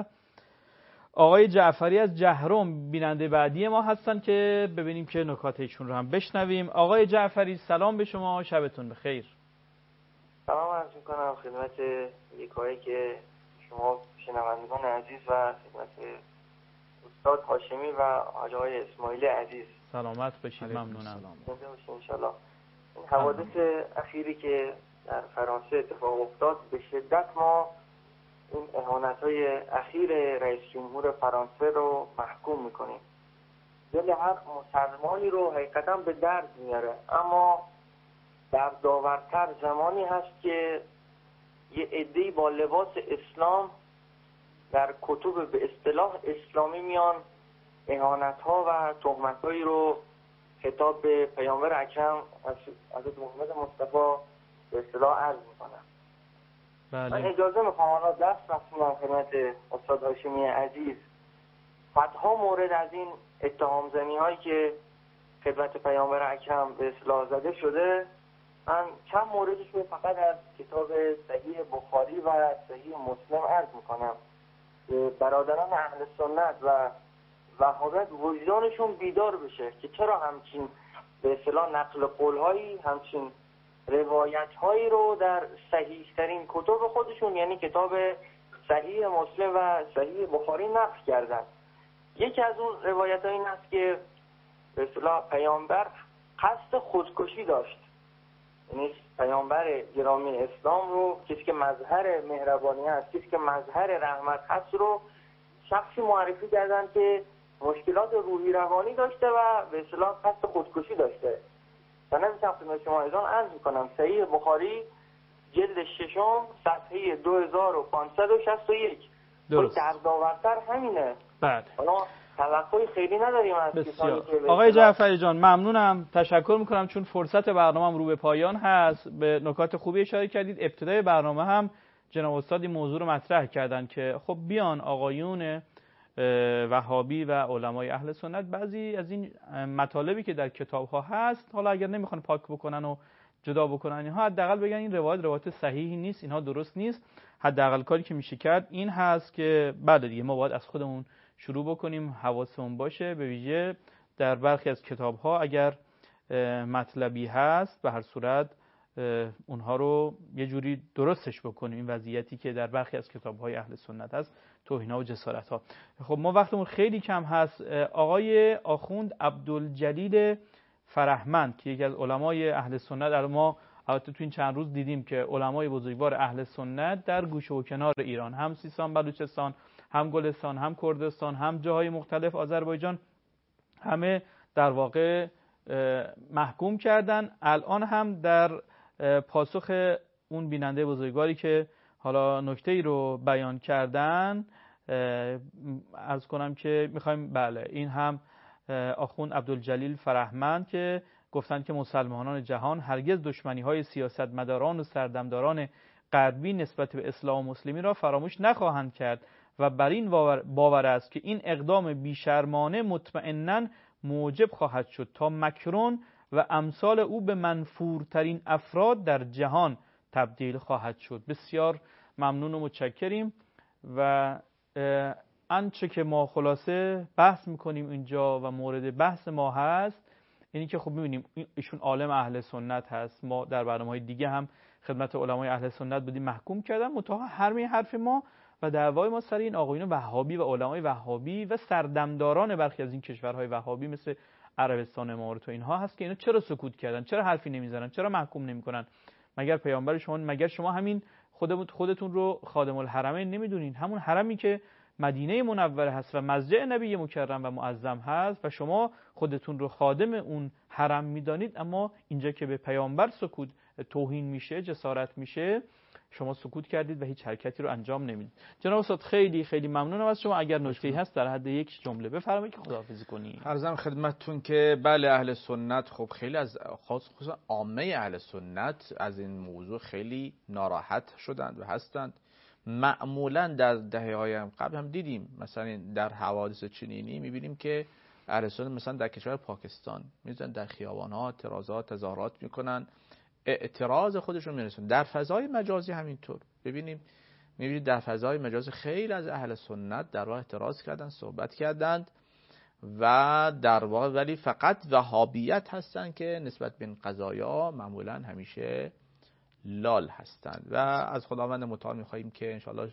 آقای جعفری از جهرم بیننده بعدی ما هستن که ببینیم که نکات ایشون رو هم بشنویم. آقای جعفری سلام به شما، شبتون بخیر. سلام عرض میکنم خدمت یکایی که شما شنوندگان عزیز و خدمت استاد هاشمی و آقای اسماعیل عزیز. سلامت باشید. ممنونم. زنده باشید انشالله. این حوادث اخیری که در فرانسه اتفاق افتاد به شدت ما این اهانت‌های اخیر رئیس جمهور فرانسه رو محکوم میکنیم. دل هر مسلمانی رو حقیقتا به درد میاره، اما دردآورتر زمانی هست که یه عده‌ای با لباس اسلام در کتب به اصطلاح اسلامی میان اهانت‌ها و تهمت‌هایی رو خطاب به پیامبر اکرم حضرت محمد مصطفی به اصطلاح عرض میکنن. بله. من اجازه میخوام حالا دست بخونم خدمت استاد هاشمی عزیز صدها مورد از این اتهام زنی هایی که خدمت پیامبر اکرم به اصطلاح زده شده، من چند موردش رو فقط از کتاب صحیح بخاری و صحیح مسلم عرض میکنم که برادران اهل سنت و وهابیت وجدانشون بیدار بشه که چرا همچین به اصطلاح نقل قولهایی، همچین روایت هایی رو در صحیح ترین کتب خودشون یعنی کتاب صحیح مسلم و صحیح بخاری نقل کردن. یکی از اون روایت ها این است که به اصطلاح پیامبر قصد خودکشی داشت، یعنی پیامبر گرامی اسلام رو، کسی که مظهر مهربانی هست، کسی که مظهر رحمت هست رو شخصی معرفی کردن که مشکلات روحی روانی داشته و به اصطلاح قصد خودکشی داشته. من نمی‌تونم خدمت شما ایزان عرض میکنم صحیح بخاری جلد ششم صفحه دو هزار و پانصد و شصت و یک. درست. دردآورتر همینه. بله. حالا توقعی خیلی نداریم از کسانی که آقای جعفری جان ممنونم، تشکر میکنم، چون فرصت برنامه رو به پایان هست. به نکات خوبی اشاره کردید. ابتدای برنامه هم جناب استاد این موضوع رو مطرح کردن که خب بیان آقایون وهابی و علمای اهل سنت بعضی از این مطالبی که در کتاب ها هست، حالا اگر نمیخوان پاک بکنن و جدا بکنن اینها، حداقل بگن این روایت روایت صحیحی نیست، اینها درست نیست. حداقل کاری که میشه کرد این هست که بعد دیگه ما باید از خودمون شروع بکنیم، حواسمون باشه، به ویژه در برخی از کتاب ها اگر مطلبی هست به هر صورت اونها رو یه جوری درستش بکنیم. این وضعیتی که در برخی از کتاب های اهل سنت هست، توهین‌ها و جسارت ها. خب ما وقتمون خیلی کم هست. آقای آخوند عبدالجلیل فرهمند که یکی از علمای اهل سنت، در ما البته تو این چند روز دیدیم که علمای بزرگوار اهل سنت در گوشه و کنار ایران، هم سیستان بلوچستان، هم گلستان، هم کردستان، هم جاهای مختلف آذربایجان، همه در واقع محکوم کردن. الان هم در پاسخ اون بیننده بزرگواری که حالا نکته‌ای رو بیان کردن، عرض کنم که میخوایم بله این هم آخوند عبدالجلیل فرهمند که گفتند که مسلمانان جهان هرگز دشمنی‌های سیاستمداران و سردمداران غربی نسبت به اسلام و مسلمین را فراموش نخواهند کرد و بر این باور است که این اقدام بیشرمانه مطمئناً موجب خواهد شد تا مکرون و امثال او به منفورترین افراد در جهان تبدیل خواهد شد. بسیار ممنون و متشکریم. و آنچه که ما خلاصه بحث میکنیم اینجا و مورد بحث ما هست اینی که خب میبینیم ایشون عالم اهل سنت هست. ما در برنامه‌های دیگه هم خدمت علمای اهل سنت بودیم، محکوم کردن، متأ هر حرف ما و دعوای ما سر این آقایون وهابی و علمای وهابی و سردمداران برخی از این کشورهای وهابی مثل عربستان امارات و اینها هست که اینا چرا سکوت کردن، چرا حرفی نمیزنن، چرا محکوم نمیکنن؟ مگر پیامبر شما، مگر شما همین خودتون خودتون رو خادم الحرمین نمیدونین؟ همون حرمی که مدینه منوره هست و مسجد نبی مکرم و معظم هست و شما خودتون رو خادم اون حرم میدانید، اما اینجا که به پیامبر سکوت توهین میشه، جسارت میشه، شما سکوت کردید و هیچ حرکتی رو انجام نمیدید. جناب استاد خیلی خیلی ممنونم از شما. اگر نکته‌ای هست در حد یک جمله بفرمایید که خداحافظی کنید. عرضم خدمتتون که بله اهل سنت خب خیلی از خصوصا عامه اهل سنت از این موضوع خیلی ناراحت شدند و هستند. معمولا در دهه‌های قبل هم دیدیم مثلا در حوادث چنینی می‌بینیم که اهل سنت مثلا در کشور پاکستان می‌زنن در خیابان‌ها اعتراضات تظاهرات می‌کنن، اعتراض خودشون میرسون. در فضای مجازی همینطور ببینیم، میبینید در فضای مجازی خیلی از اهل سنت در واقع اعتراض کردن، صحبت کردند و در واقع ولی فقط وهابیت هستن که نسبت به این قضایا معمولا همیشه لال هستند. و از خداوند متعال میخواییم که انشاءالله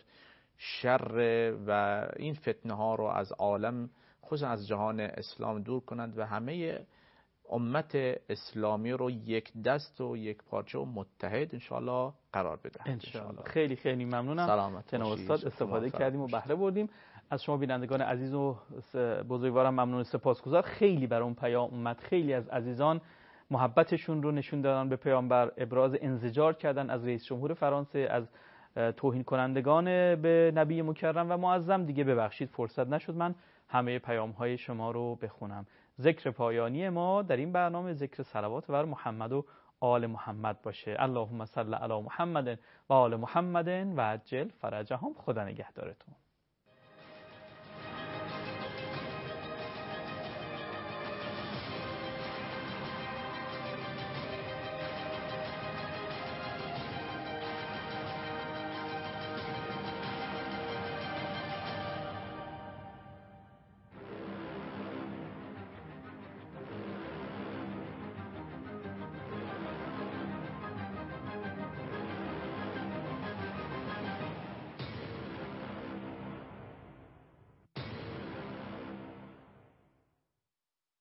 شر و این فتنه ها رو از عالم خصوصا از جهان اسلام دور کنند و همه امت اسلامی رو یک دست و یک پارچه و متحد انشاءالله قرار بدهد. انشاءالله. خیلی خیلی ممنونم جناب استاد، استفاده کردیم و بهره بردیم. از شما بینندگان عزیز و بزرگوارم ممنون، سپاسگزار. خیلی بر اون پیام اومد، خیلی از عزیزان محبتشون رو نشون دادن به پیامبر، ابراز انزجار کردن از رئیس جمهور فرانسه، از توهین کنندگان به نبی مکرم و معظم. دیگه ببخشید فرصت نشد من همه پیام های شما رو بخونم. ذکر پایانی ما در این برنامه ذکر صلوات بر محمد و آل محمد باشه. اللهم صل علی محمد و آل محمد و عجل فرجهم. خدا نگهدارتون.